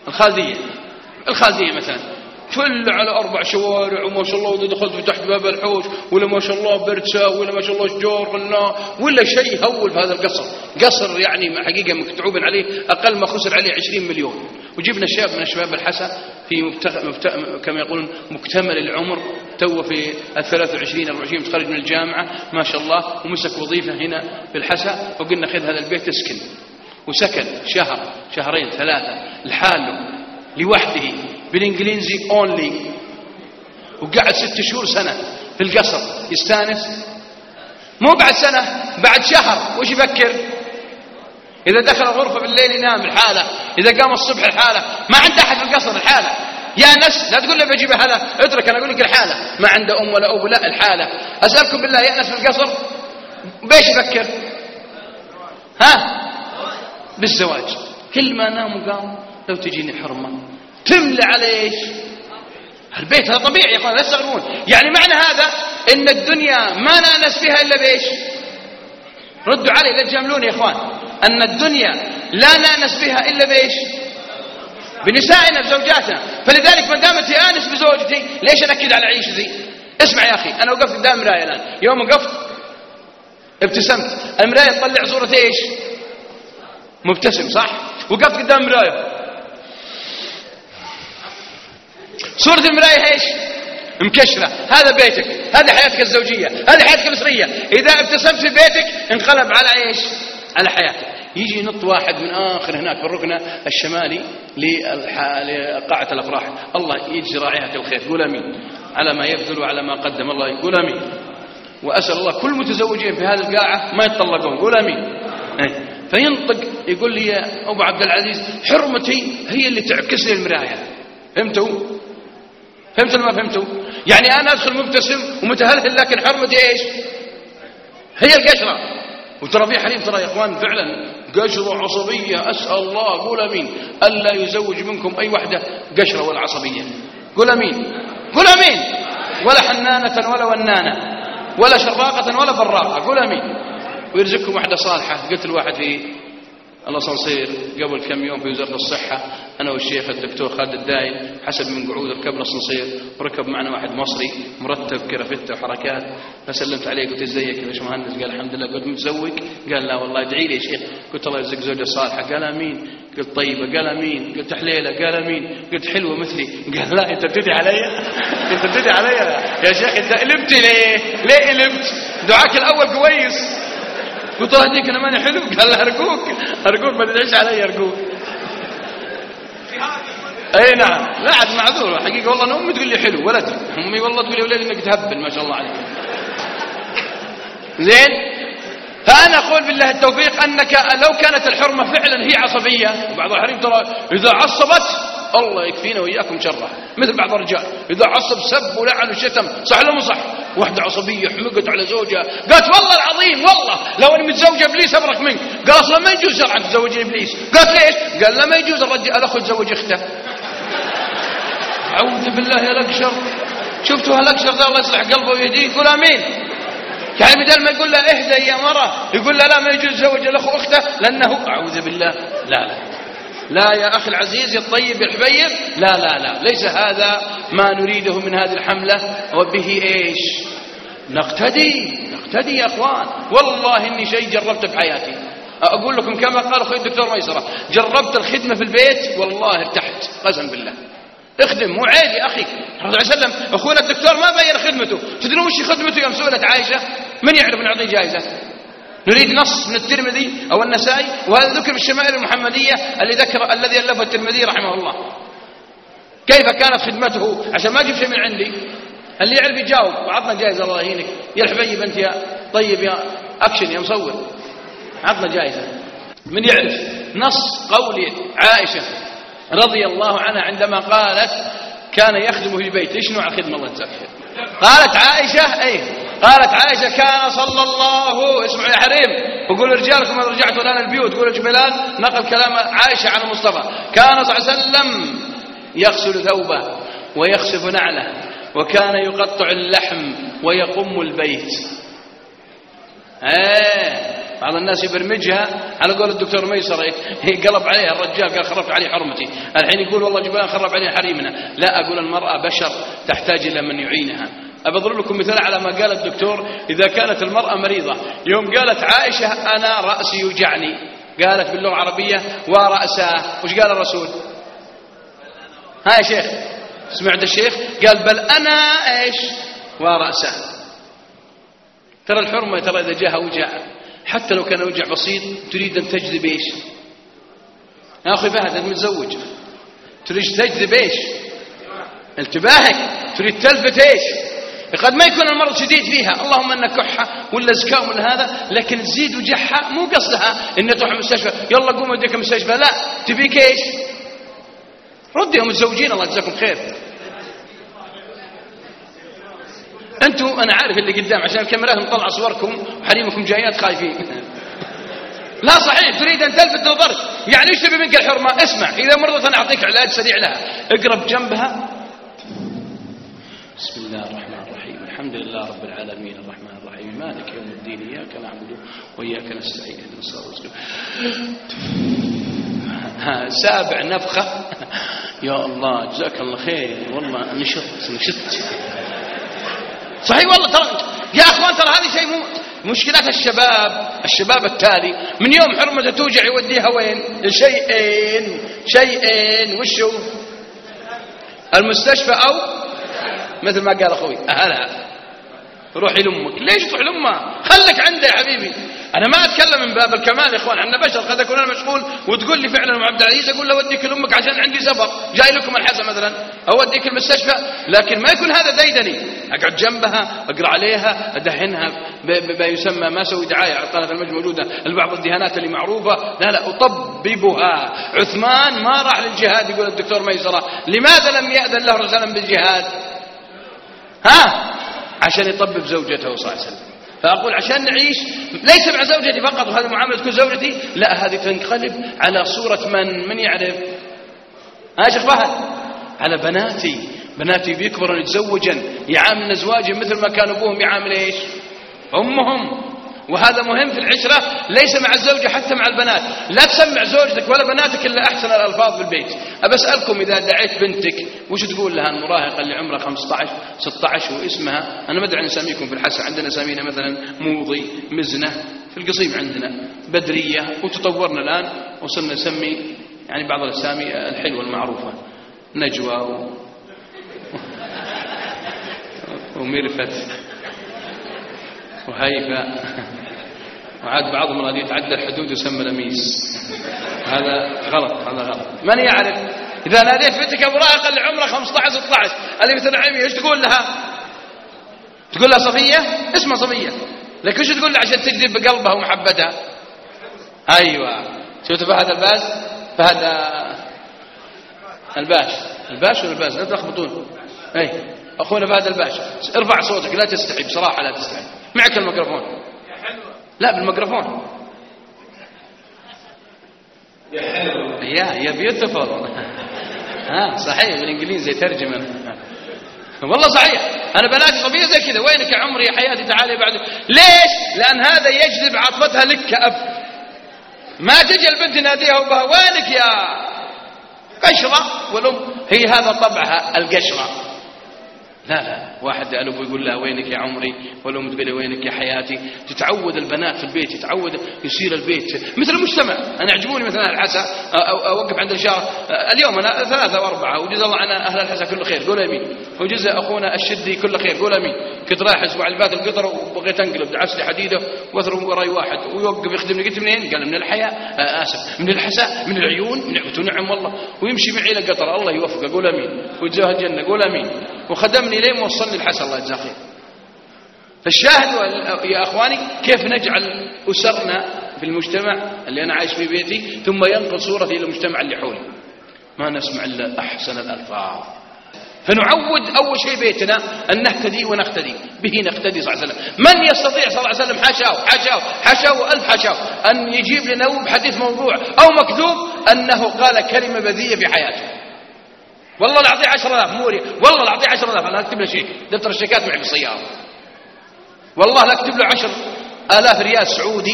الخالدية مثلا تفل على 4 شوارع وما شاء الله، وإذا دخلت فتحت باب الحوش ولا ما شاء الله برسا ولا ما شاء الله شجور غناء ولا شيء هول في هذا قصر يعني حقيقة مكتوب عليه أقل ما خسر عليه 20 مليون. وجبنا شاب من الشباب الحسا في كما يقولون مكتمل العمر، تو في 23-24 متخرج من الجامعة ما شاء الله، ومسك وظيفة هنا في الحسا، وقلنا خذ هذا البيت تسكن. وسكن شهر 2 3 لحاله لوحده بالإنجليزي أونلي، وقعد 6 شهور سنة في القصر يستانس. مو بعد سنة، بعد شهر وش يفكر؟ إذا دخل الغرفة بالليل ينام الحالة، إذا قام الصبح الحالة، ما عنده أحد في القصر الحالة. يا نس لا تقول لي بجيب حالة، اترك أنا أقول لك الحالة، ما عنده أم ولا أب، لا الحالة. أسألكم بالله يا نس في القصر بيش يفكر؟ بالزواج. كل ما نام وقام لو تجيني حرمة تملى على ايش؟ البيت. هذا طبيعي يا اخوان لا تستغربون. يعني معنى هذا ان الدنيا ما نانس فيها الا بايش؟ ردوا علي لا تجاملوني يا اخوان. ان الدنيا لا نانس فيها الا بايش؟ بنسائنا بزوجاتنا. فلذلك ما دامت انس بزوجتي ليش انكد على عيشتي؟ اسمع يا اخي، انا وقفت قدام المرايه الان، يوم وقفت ابتسمت، المرايه تطلع صوره ايش؟ مبتسم صح؟ وقفت قدام المرايه، صورة المراية ايش؟ مكشرة. هذا بيتك، هذه حياتك الزوجية، هذه حياتك الأسرية. إذا ابتسمت في بيتك انقلب على ايش؟ على حياتك. يجي ينط واحد من آخر هناك في الركن الشمالي لقاعة الأفراح، الله يجزي راعيها الخير، قول أمين على ما يبذل وعلى ما قدم، الله يقول أمين. وأسأل الله كل متزوجين في هذه القاعة ما يتطلقون، قول أمين. فينطق يقول لي يا أبو عبد العزيز حرمتي هي اللي تعكس لي المراية. فهمتوا ولا ما فهمتوا؟ يعني أنا أدخل مبتسم ومتهلهل لكن حرمتي إيش؟ هي القشرة. وترى في حليم ترى يا إخوان فعلا قشرة عصبية، أسأل الله قول أمين ألا يزوج منكم أي وحدة قشرة ولا عصبية. قول أمين، قول أمين. ولا حنانة ولا ونانة ولا شراقة ولا براقة، قول أمين. ويرزقكم وحدة صالحة. قلت الواحد في الأسانسير قبل كم يوم في وزارة الصحة، أنا والشيخ الدكتور خالد الدايم، حسب من قعود ركبنا الأسانسير وركب معنا واحد مصري مرتب كرفتة وحركات، فسلمت عليه قلت ازيك يا باشمهندس؟ قال الحمد لله. قلت متزوج؟ قال لا والله. ادعي لي يا شيخ. قلت الله يرزق زوجة صالحة. قال امين. قلت طيبة؟ قال امين. قلت حليلة؟ قال امين. قلت حلوة مثلي؟ قال لا. انت بتدعي علي؟ انت بتدعي علي يا شيخ؟ انت قلبت ليه قلبت؟ دعاك الاول كويس. قلت له هديك انا ماني حلو؟ قال له ارجوك ما تدعيش علي ارجوك. اي نعم. لا عاد معذور حقيقه والله. انا امي تقول لي حلو، ولدي امي والله تقول لي ولدي انك تهبل ما شاء الله عليك. زين. فانا اقول بالله التوفيق انك لو كانت الحرمه فعلا هي عصبيه، وبعض الحريم ترى اذا عصبت الله يكفينا واياكم شرها، مثل بعض الرجال اذا عصب سب ولعن وشتم، صح ولا مو صح؟ واحده عصبيه حمقت على زوجها قالت والله العظيم والله لو اني متزوجه ابليس ابرك منك. قال اصلا ما يجوز شرعا تتزوجين ابليس. قالت ليش؟ قال لا ما يجوز الاخ يتزوج اخته. اعوذ بالله يا لكشر. شفتوا هالأكشر ذا الله يصلح قلبه ويهديه؟ يقول امين. يعني بدل ما يقول له اهدى يا مرة يقول له لا ما يجوز يتزوج الاخ اخته لانه اعوذ بالله. لا يا أخي العزيز يا الطيب يا الحبيب، لا ليس هذا ما نريده من هذه الحملة. وبه إيش؟ نقتدي يا أخوان. والله إني شيء جربته في حياتي، أقول لكم كما قال أخوي الدكتور ميسرة، جربت الخدمة في البيت والله ارتحت قسم بالله. اخدم مو عيب يا أخي. الرسول صلى الله عليه وسلم أخونا الدكتور ما بين خدمته. تدرون وش خدمته يوم سئلت عائشة؟ من يعرف نعطيه جائزة؟ نريد نص من الترمذي أو النسائي، وهذا ذكر في الشمائل المحمدية الذي ألفه الترمذي رحمه الله. كيف كانت خدمته؟ عشان ما أجيب شيء من عندي، اللي يعرف يجاوب. وعطنا جائزة الله يهينك يا الحبيب أنت يا طيب يا أكشن يا مصور، عطنا جائزة. من يعرف نص قول عائشة رضي الله عنها عندما قالت كان يخدم في البيت؟ ايش نوع الخدمة الله يجزاك خير؟ قالت عائشة كان صلى الله، اسمعوا يا حريم وقولوا رجالكم إذا رجعتوا الآن البيوت، قولوا جبلان نقل كلام عائشة عن المصطفى. كان صلى الله عليه وسلم يغسل ثوبه ويخسف نعله وكان يقطع اللحم ويقم البيت. بعض الناس يبرمجها على قول الدكتور ميسر، قلب عليها الرجال قال خربت عليه حرمتي، الحين يقول والله جبال خرب عليه حريمنا. لا، أقول المرأة بشر تحتاج إلى من يعينها. أضرب لكم مثال على ما قال الدكتور. إذا كانت المرأة مريضة، يوم قالت عائشة أنا رأسي يوجعني، قالت باللغة العربية ورأسه، وش قال الرسول؟ ها يا شيخ، سمعت الشيخ قال بل أنا إيش ورأسه. ترى الحرمة ترى إذا جاءها وجع، حتى لو كان وجع بسيط، تريد أن تجذب إيش يا أخي فهد؟ أنت متزوج، تريد تجذب إيش انتباهك، تريد تلفت إيش. قد ما يكون المرض شديد فيها، اللهم أنها كحة ولا زكام ولا هذا، لكن تزيد وجعها مو قصدها إن تروح المستشفى يلا قوم وديك المستشفى، لا، تبيك إيش؟ رديهم متزوجين الله يجزاكم خير. أنتم أنا عارف اللي قدام عشان الكاميرات مطلع صوركم وحريمكم جايات خايفين. لا صحيح، تريد أن تلفت نظرك، يعني إيش تبي منك الحرمة؟ اسمع، إذا مرضت أنا أعطيك علاج سريع لها، اقرب جنبها. بسم الله الرحمن الرحيم، الحمد لله رب العالمين الرحمن الرحيم مالك يوم الدين، إياك نعبد وإياك نستعين اهدنا الصراط المستقيم. سابع نفخة. يا الله جزاك الله خير، والله نشط صحيح والله. ترى يا أخوان ترى هذه شيء مشكلات الشباب التالي من يوم حرمته توجع يوديها وين؟ شيئين وشو؟ المستشفى أو مثل ما قال أخوي أهلها روحي لأمك. ليش تروح لأمها؟ خلك عنده يا حبيبي. أنا ما أتكلم من باب الكمال يا إخوان، عندنا بشر، قد أكون أنا مشغول وتقول لي فعلا عبد العزيز أقول له أوديك لأمك عشان عندي سفر جاي لكم الحسن مثلا، أوديك المستشفى، لكن ما يكون هذا ديدني. أقعد جنبها أقرأ عليها أدهنها بما يسمى، ما سوي دعاية على قناة المجد موجودة البعض الدهانات اللي معروفة، لا أطببها. عثمان ما راح للجهاد يقول الدكتور ميسرة، لماذا لم يأذن له رسولا بالجهاد؟ عشان يطبب زوجته صلى الله عليه وسلم. فأقول عشان نعيش ليس مع زوجتي فقط وهذه معاملة تكون زوجتي، لا، هذه تنقلب على صورة من يعرف؟ شيخ فهد، على بناتي بيكبرون يتزوجن يعاملن أزواجهم مثل ما كان أبوهم يعامل إيش؟ أمهم. وهذا مهم في العشرة، ليس مع الزوجة حتى مع البنات. لا تسمع زوجتك ولا بناتك إلا أحسن الألفاظ في البيت. أسألكم إذا دعيت بنتك وش تقول لها؟ المراهقة اللي عمرها 15 16 واسمها، أنا ما أدري عن نسميكم في الحسن، عندنا سمينا مثلا موضي، مزنة، في القصيم عندنا بدرية، وتطورنا الآن وصلنا نسمي يعني بعض الأسامي الحلوة المعروفة، نجوى وميرفت وهيفا، وعاد بعضهم الذي يتعدى الحدود يسمى لميس. هذا غلط، من يعرف؟ إذا ناديت بنتك المراهقة اللي عمرها 15 16 اللي مثل عمي، ايش تقول لها؟ تقول لها صفية، اسمها صفية، لكن ايش تقول لها عشان تجذب بقلبها ومحبتها؟ أيوة، شفت فهد الباش ولا الباز؟ لا تلخبطون. أخونا فهد الباش، ارفع صوتك لا تستحي، بصراحة لا تستحي. معك الميكروفون؟ لا بالميكروفون. يا بيوتيفول. صحيح بالانجليزي ترجمه. والله صحيح، انا بناتي صبيه زي كذا، وينك يا عمري يا حياتي تعالي بعد. ليش؟ لان هذا يجذب عاطفتها لك كأب. ما تجي البنت ناديها وبها وينك يا قشره، والام هي هذا طبعها القشره. لا واحد الأب يقول لها وينك يا عمري، والأم تقول له وينك يا حياتي. تتعود البنات في البيت، يتعود يصير البيت مثل المجتمع. أنا يعجبوني مثلا الحسا، أوقف عند الشارع اليوم أنا 3 و4، وجزا الله عنا أهل الحسا كل خير قول أمين، وجزا أخونا الشدي كل خير قول أمين. كنت رايح أسبوع اللي فات القطر وبغيت أنقلب، دعس لي حديدة واثرب وراي واحد ويوقف يخدمني، قلت منين؟ قال من الحياة، آسف من الحسا، من العيون، نعم والله، ويمشي معي إلى قطر، الله يوفقه قول أمين، وجزاه الجنة قول أمين، وخدمني لين وصلني الحسن الله يجزاه خير. فالشاهد يا أخواني كيف نجعل أسرنا في المجتمع اللي أنا عايش في بيتي ثم ينقل صورتي إلى المجتمع اللي حولي، ما نسمع إلا أحسن الألفاظ. فنعود أول شيء بيتنا أن نهتدي ونقتدي به، نقتدي صلى الله عليه وسلم. من يستطيع صلى الله عليه وسلم حاشاه ألف حاشاه أن يجيب لنا بحديث موضوع أو مكذوب أنه قال كلمة بذيئة في حياته؟ والله لا أعطيه 10,000 موري، والله لا أعطيه 10,000. أنا أكتب له شيك، دفتر الشيكات معي في السيارة، والله لا أكتب له 10,000 ريال سعودي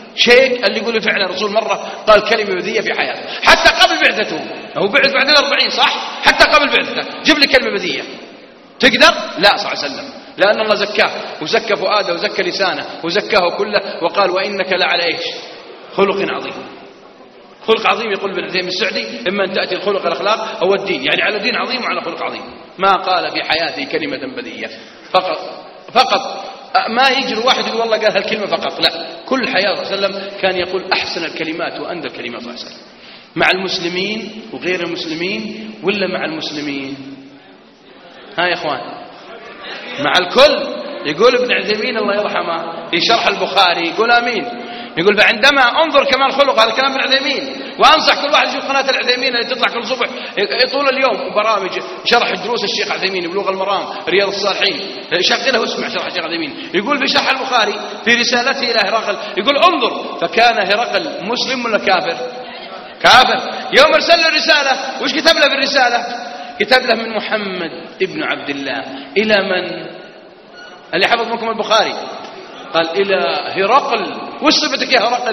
شيك اللي يقول فعلا الرسول مرة قال كلمة بذية في حياته حتى قبل بعثته. هو بعث بعد 40 صح؟ حتى قبل بعثته جيب لي كلمة بذية تقدر؟ لا صلى الله عليه وسلم، لأن الله زكاه وزكى فؤاده وزكى لسانه وزكاه كله وقال وإنك لعلى إيش؟ خلق عظيم. خلق عظيم يقول ابن عثيمين السعدي إما أن تأتي الخلق الأخلاق أو الدين، يعني على دين عظيم وعلى خلق عظيم. ما قال في حياته كلمة بذية فقط ما يجري واحد يقول والله قال هالكلمة فقط، لا، كل حياته صلى الله عليه وسلم كان يقول أحسن الكلمات وأندى الكلمات صلى الله عليه وسلم مع المسلمين وغير المسلمين ولا مع المسلمين؟ ها يا إخوان مع الكل. يقول ابن عثيمين الله يرحمه في شرح البخاري يقول آمين، يقول فعندما انظر كمال خلق، هذا كلام ابن عثيمين، وانصح كل واحد يشوف قناه العثيمين اللي تطلع كل صبح طول اليوم برامج شرح دروس الشيخ عثيمين، بلوغ المرام، رياض الصالحين، شغله واسمع شرح الشيخ عثيمين. يقول في شرح البخاري في رسالته الى هرقل يقول انظر فكان هرقل مسلم ولا كافر؟ كافر. يوم ارسل له الرساله وش كتب له في الرساله؟ كتب له من محمد ابن عبد الله الى من؟ اللي حفظ منكم البخاري قال إلى هرقل. وش صفتك يا هرقل؟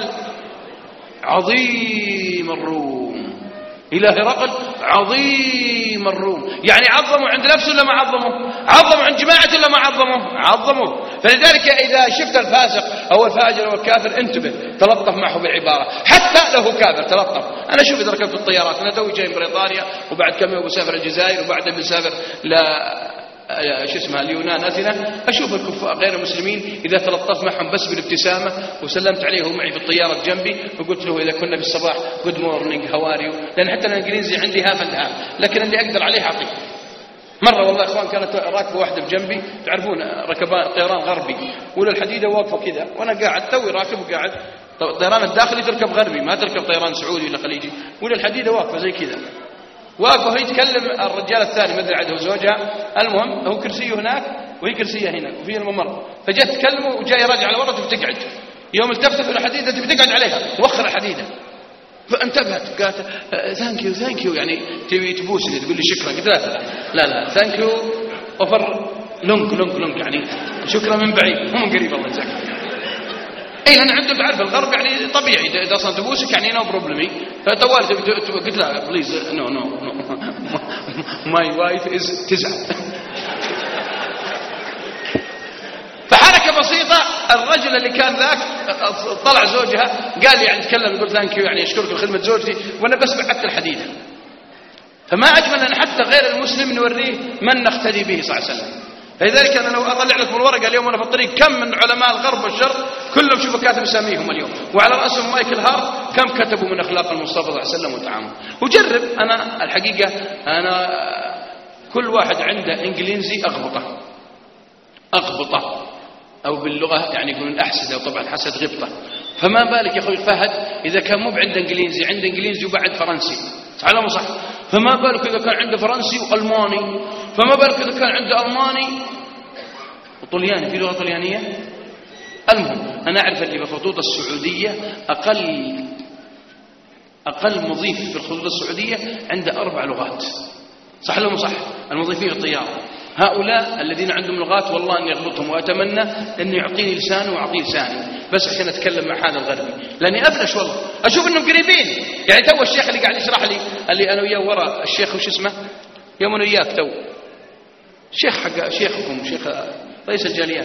عظيم الروم. إلى هرقل عظيم الروم، يعني عظموا عند نفسه ولا ما عظموا؟ عظموا عند جماعة ولا ما عظموا؟ عظموا. فلذلك إذا شفت الفاسق أو الفاجر أو الكافر انتبه، تلطف معه بالعبارة حتى لو كافر تلطف. أنا شوف إذا ركبت الطيارات، أنا توي جاي من بريطانيا وبعد كم يوم بسافر الجزائر وبعد بسافر شو اسمها اليونان أثينا، أشوف الكفار غير المسلمين إذا تلطفت معهم بس بالابتسامة وسلمت عليه وهو معي في الطيارة جنبي وقلت له إذا كنا في الصباح good morning how are you، لأن حتى الإنجليزي عندي هاف اند هاف، لكن اللي أقدر عليه أعطيه. مرة والله إخوان كانت راكبة واحدة بجنبي، تعرفون ركبان طيران غربي ولا الحديدة واقفة كذا وأنا قاعد توي راكب وقاعد، الطيران الداخلي تركب غربي ما تركب طيران سعودي ولا خليجي، ولا الحديدة واقفة زي كذا واقف وهي يتكلم الرجال الثاني ما ادري عنده زوجها، المهم هو كرسيه هناك وهي كرسيه هنا وفي الممر، فجت تكلمه وجاي راجع على ورا تبي تقعد، يوم التفتت الحديده تبي تقعد عليها وخر الحديده، فانتبهت قالت ثانك يو يعني تبي تبوسني تقول لي شكرا، قلت لا ثانك يو اوفر لونج يعني شكرا من بعيد مو من قريب الله يجزاك. اي لان عنده تعرف الغرب يعني طبيعي اذا اصلا تبوسك يعني نو بروبلم، فطوال قلت لها بليز نو ماي وايف از تزعل. فحركه بسيطه الرجل اللي كان ذاك طلع زوجها قال لي يعني تكلم يقول ثانك يو يعني اشكرك لخدمه زوجتي وانا بس بعدت الحديده. فما اجمل ان حتى غير المسلم نوريه من نقتدي به صلى الله عليه وسلم. فلذلك انا لو اطلع لك بالورقه اليوم وانا في الطريق كم من علماء الغرب والشرق كلهم شوفوا كاتب اساميهم اليوم وعلى راسهم مايكل هارت كم كتبوا من اخلاق المصطفى صلى الله عليه وسلم وتعامله. وجرب انا الحقيقه انا كل واحد عنده انجليزي اغبطه او باللغه يعني يقولون احسده وطبعا حسد غبطه. فما بالك يا اخوي فهد اذا كان مو عنده انجليزي عنده انجليزي وبعد فرنسي صح ولا مو صح؟ فما بالك اذا كان عنده فرنسي والماني، فما بالك اذا كان عنده الماني وطلياني في لغه طليانيه. المهم انا اعرف اللي بالخطوط السعوديه اقل مضيف في الخطوط السعوديه عنده 4 لغات صح ولا مو صح؟ المضيفين في الطياره هؤلاء الذين عندهم لغات والله اني اغبطهم واتمنى انه يعطيني لسانه واعطيه لساني بس عشان اتكلم مع هذا الغربي لاني افلش والله اشوف انهم قريبين. يعني تو الشيخ اللي قاعد يشرح لي اللي انا وياه ورا الشيخ وش اسمه يوم انا وياك تو الشيخ حق شيخكم شيخ رئيس الجاليات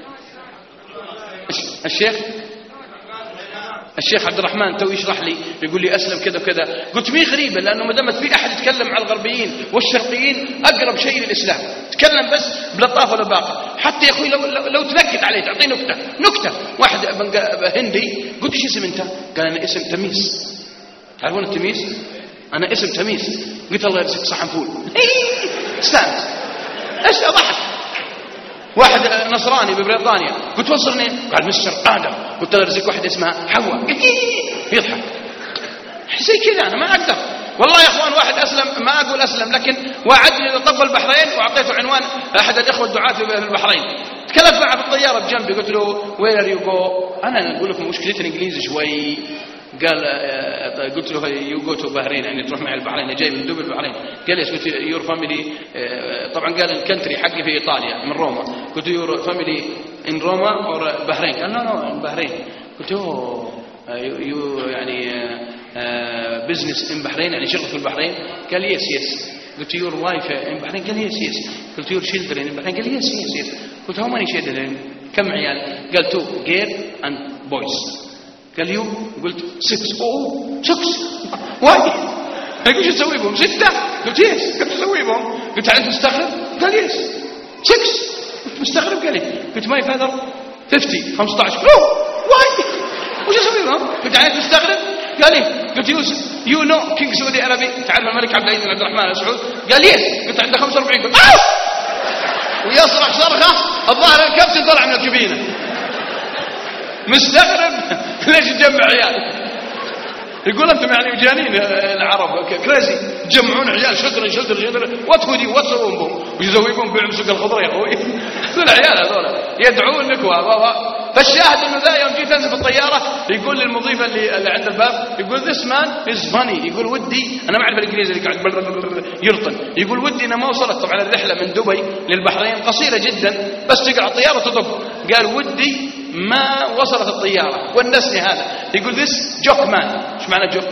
الشيخ عبد الرحمن تو يشرح لي يقول لي اسلم كذا وكذا. قلت مي غريبه لانه ما دامت في احد يتكلم مع الغربيين والشرقيين اقرب شيء للاسلام تكلم بس بلطافه ولا باقه. حتى يا اخوي لو تنكت عليه تعطيه نكته واحد هندي قلت ايش اسم انت؟ قال انا اسم تميس. تعرفون التميس؟ انا اسم تميس. قلت الله يرزقك صحن فول استانس ايش ضحك. واحد نصراني ببريطانيا قلت وصلني قال مستر ادم. قلت له يرزقك واحده اسمها حواء يضحك زي كذا. انا ما اقدر والله يا اخوان. واحد اسلم ما اقول اسلم لكن وعدني لطب البحرين واعطيته عنوان احد الاخوه الدعاة في البحرين. تكلمت معه في الطياره بجنبي قلت له وين ار يو جو. انا اقول لكم مشكلتي الانجليزي شوي. قال قلت له يو جو تو بحرين يعني تروح معي البحرين جاي من دبي البحرين. قال لي قلت يور فاميلي طبعا قال الكنتري حقي في ايطاليا من روما. قلت يور فاميلي ان روما او بحرين. قال نو البحرين. قلت يعني بزنس ان بحرين، يعني شغل في البحرين؟ قال لي يس. قلت يور وايف ان بحرين؟ قال لي يس. قلت يور شيلدرن ان بحرين؟ قال لي يس. قلت هاو ماني شيلدرن؟ كم عيال؟ قال 2 جير اند بويز. قال يو؟ قلت 6. اوه 6 وايد. قلت شو تسوي بهم؟ 6. قلت يس. قلت تسوي بهم؟ قلت تعرف مستغرب؟ قال يس 6. مستغرب؟ قال لي. قلت ماي فادر 50 15. اوه وايد. وش اسوي بهم؟ قلت تعرف مستغرب؟ قال لي. قلت يو نو كينج سعودي عربي، تعرف الملك عبد العزيز بن عبد الرحمن ال سعود؟ قال لي يس. قلت عنده 45. قلت ويصرخ صرخه الظاهر الكبت طلع من الكبينه. مستغرب ليش تجمع عيال؟ يقول انتم يعني مجانين العرب كريزي، تجمعون عيال شدر واتهدي واتسوون بهم ويزويبون بيعوا سوق الخضره يا اخوي. هذول العيال هذول يدعون نكوه. فالشاهد انه ذا يوم جيت انزل بالطياره يقول للمضيفه اللي عند الباب، يقول ذس مان از فاني، يقول ودي، انا ما اعرف الانجليزي اللي قاعد يرطن، يقول ودي انا ما وصلت. طبعا الرحله من دبي للبحرين قصيره جدا، بس تقع الطياره تطب. قال ودي ما وصلت الطياره ونسني هذا. يقول ذس جوك مان. ايش معنى جوك؟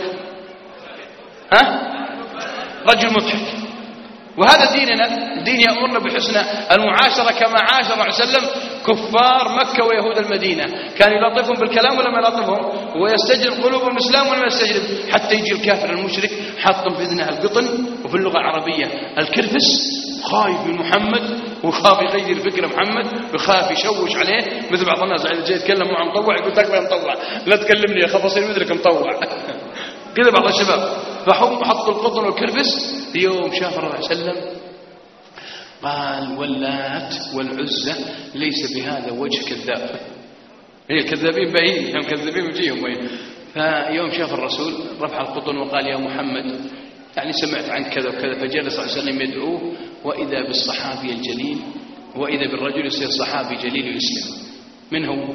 رجل مضحك. وهذا ديننا، دين يأمرنا بحسن المعاشرة كما عاشر صلى الله عليه وسلم كفار مكة ويهود المدينة. كان يلطفهم بالكلام ولا ما يلطفهم؟ ويستجلب قلوبهم الإسلام ولا ما يستجلب؟ حتى يجي الكافر المشرك حاطم في اذنه القطن، وفي اللغة العربية الكرفس، خايف من محمد وخاف يغير فكر محمد وخاف يشوش عليه. مثل بعض الناس إذا جاي يتكلم مع مطوع يقول تكفى مطوع، لا تكلمني يا خف اصير مدرك مطوع. كذا بعض الشباب فحطوا القطن والكرفس. يوم شاف الرسول صلى الله عليه وسلم قال واللات والعزة ليس بهذا وجه كذاب. هي الكذابين باين، هم كذابين وجيهم باين. فيوم شاف الرسول رفع القطن وقال يا محمد يعني سمعت عن كذا وكذا. فجلس صلى الله عليه وسلم يدعوه، وإذا بالصحابي الجليل، وإذا بالرجل يصير صحابي جليل الإسلام. من هو؟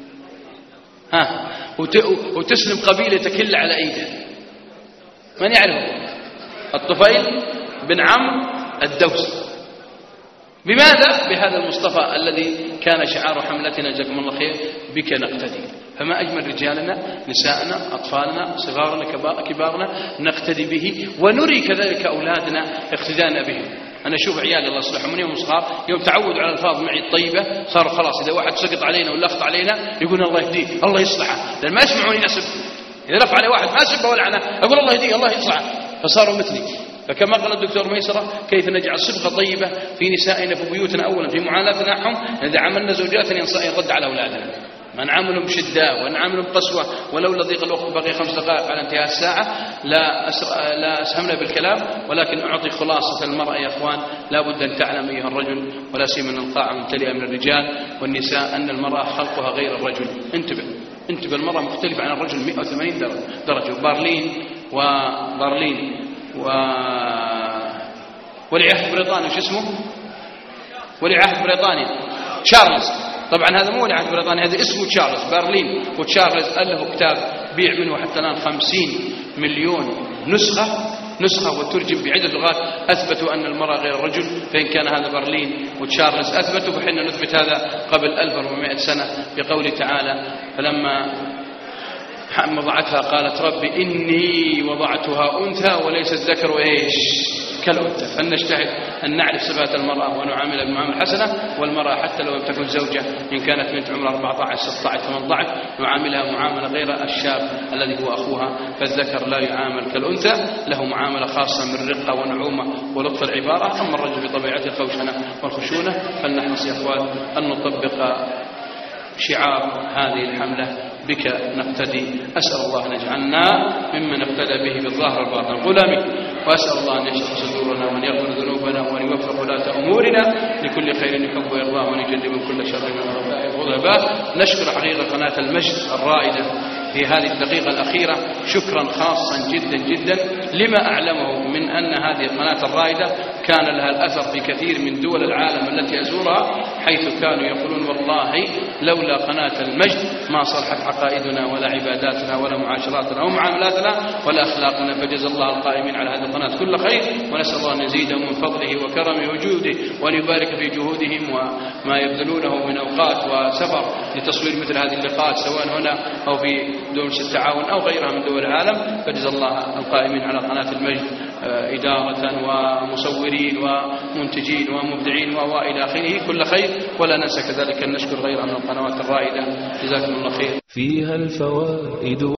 وتسلم قبيلة كلها على أيده. من يعرفه؟ الطفيل بن عمرو الدوسي. بماذا؟ بهذا المصطفى الذي كان شعار حملتنا جزاكم الله خير بك نقتدي. فما أجمل رجالنا، نساءنا، أطفالنا، صغارنا، كبارنا نقتدي به، ونري كذلك أولادنا اقتداءنا بهم. أنا أشوف عيالي الله يصلحهم من يوم صغار، يوم تعودوا على الألفاظ معي الطيبة صاروا خلاص إذا واحد سقط علينا ولا أخطأ علينا يقولون الله يهديه الله يصلحه، لأن ما يسمعوني أسب. إذا رفع علي واحد ما أسبه ولا عنه أقول الله يهديه الله يصلحه، فصاروا مثلي. فكما قال الدكتور ميسرة كيف نجعل صبغة طيبة في نسائنا في بيوتنا، أولا في معاملتنا معهم، إذا عملنا زوجاتنا يرد على أولادنا، ما نعاملهم بشدة ونعاملهم بقسوة. ولولا ضيق الوقت بقي 5 دقائق على انتهاء الساعة لا أسهمنا بالكلام، ولكن أعطي خلاصة المرأة يا أخوان. لا بد أن تعلم أيها الرجل، ولا سيما أن القاعة ممتلئة من الرجال والنساء، أن المرأة خلقها غير الرجل. انتبه المرأة مختلفة عن الرجل 180 درجة. بارلين ولي عهد بريطانيا وش اسمه؟ ولي عهد بريطانيا تشارلز. طبعا هذا مو ولي عهد بريطانيا، هذا اسمه تشارلز بارلين. وتشارلز ألف كتاب بيع منه حتى الآن 50 مليون نسخة وترجم بعدة لغات أثبتوا أن المرأة غير الرجل. فإن كان هذا برلين وتشارلز أثبتوا، فحنا نثبت هذا قبل 1400 سنة بقوله تعالى فلما وضعتها قالت ربي إني وضعتها أنثى وليس الذكر كالأنثى. فلنجتهد أن نعرف صفات المرأة ونعاملها بمعاملة حسنة. والمرأة حتى لو لم تكن زوجة، إن كانت بنت عمرها 14 16 18 نعاملها معاملة غير الشاب الذي هو أخوها. فالذكر لا يعامل كالأنثى، له معاملة خاصة من رقة ونعومة ولطف العبارة. أما الرجل بطبيعته الخوشنة والخشونة. فلنحرص يا أخوان أن نطبق شعار هذه الحملة بك نقتدي. أسأل الله أن يجعلنا ممن اقتدى به بالظاهر والباطن غلامي، وأسأل الله أن يشرح صدورنا وأن يغفر ذنوبنا وأن يوفق ولاة أمورنا لكل خير يحب ويرضاه، وأن يجنب كل شر من الغضباء. نشكر حقيقة قناة المجد الرائدة في هذه الدقيقة الأخيرة شكرا خاصا جدا جدا لما أعلمه من أن هذه القناة الرائدة كان لها الأثر في كثير من دول العالم التي أزورها، حيث كانوا يقولون والله لولا قناة المجد ما صلحت عقائدنا ولا عباداتنا ولا معاشراتنا ومعاملاتنا ولا أخلاقنا، فجزا الله القائمين على هذه القناة كل خير، ونسأل الله أن يزيدهم من فضله وكرمه وجوده، وأن يبارك في جهودهم وما يبذلونه من أوقات وسفر لتصوير مثل هذه اللقاءات سواء هنا أو في دول التعاون أو غيرها من دول العالم. فجزا الله القائمين على قناة المجد إدارة ومصورين ومنتجين ومبدعين وإلى آخره كل خير، ولا ننسى كذلك أن نشكر غيرها من القنوات الرائدة. جزاكم الله خير. فيها الفوائد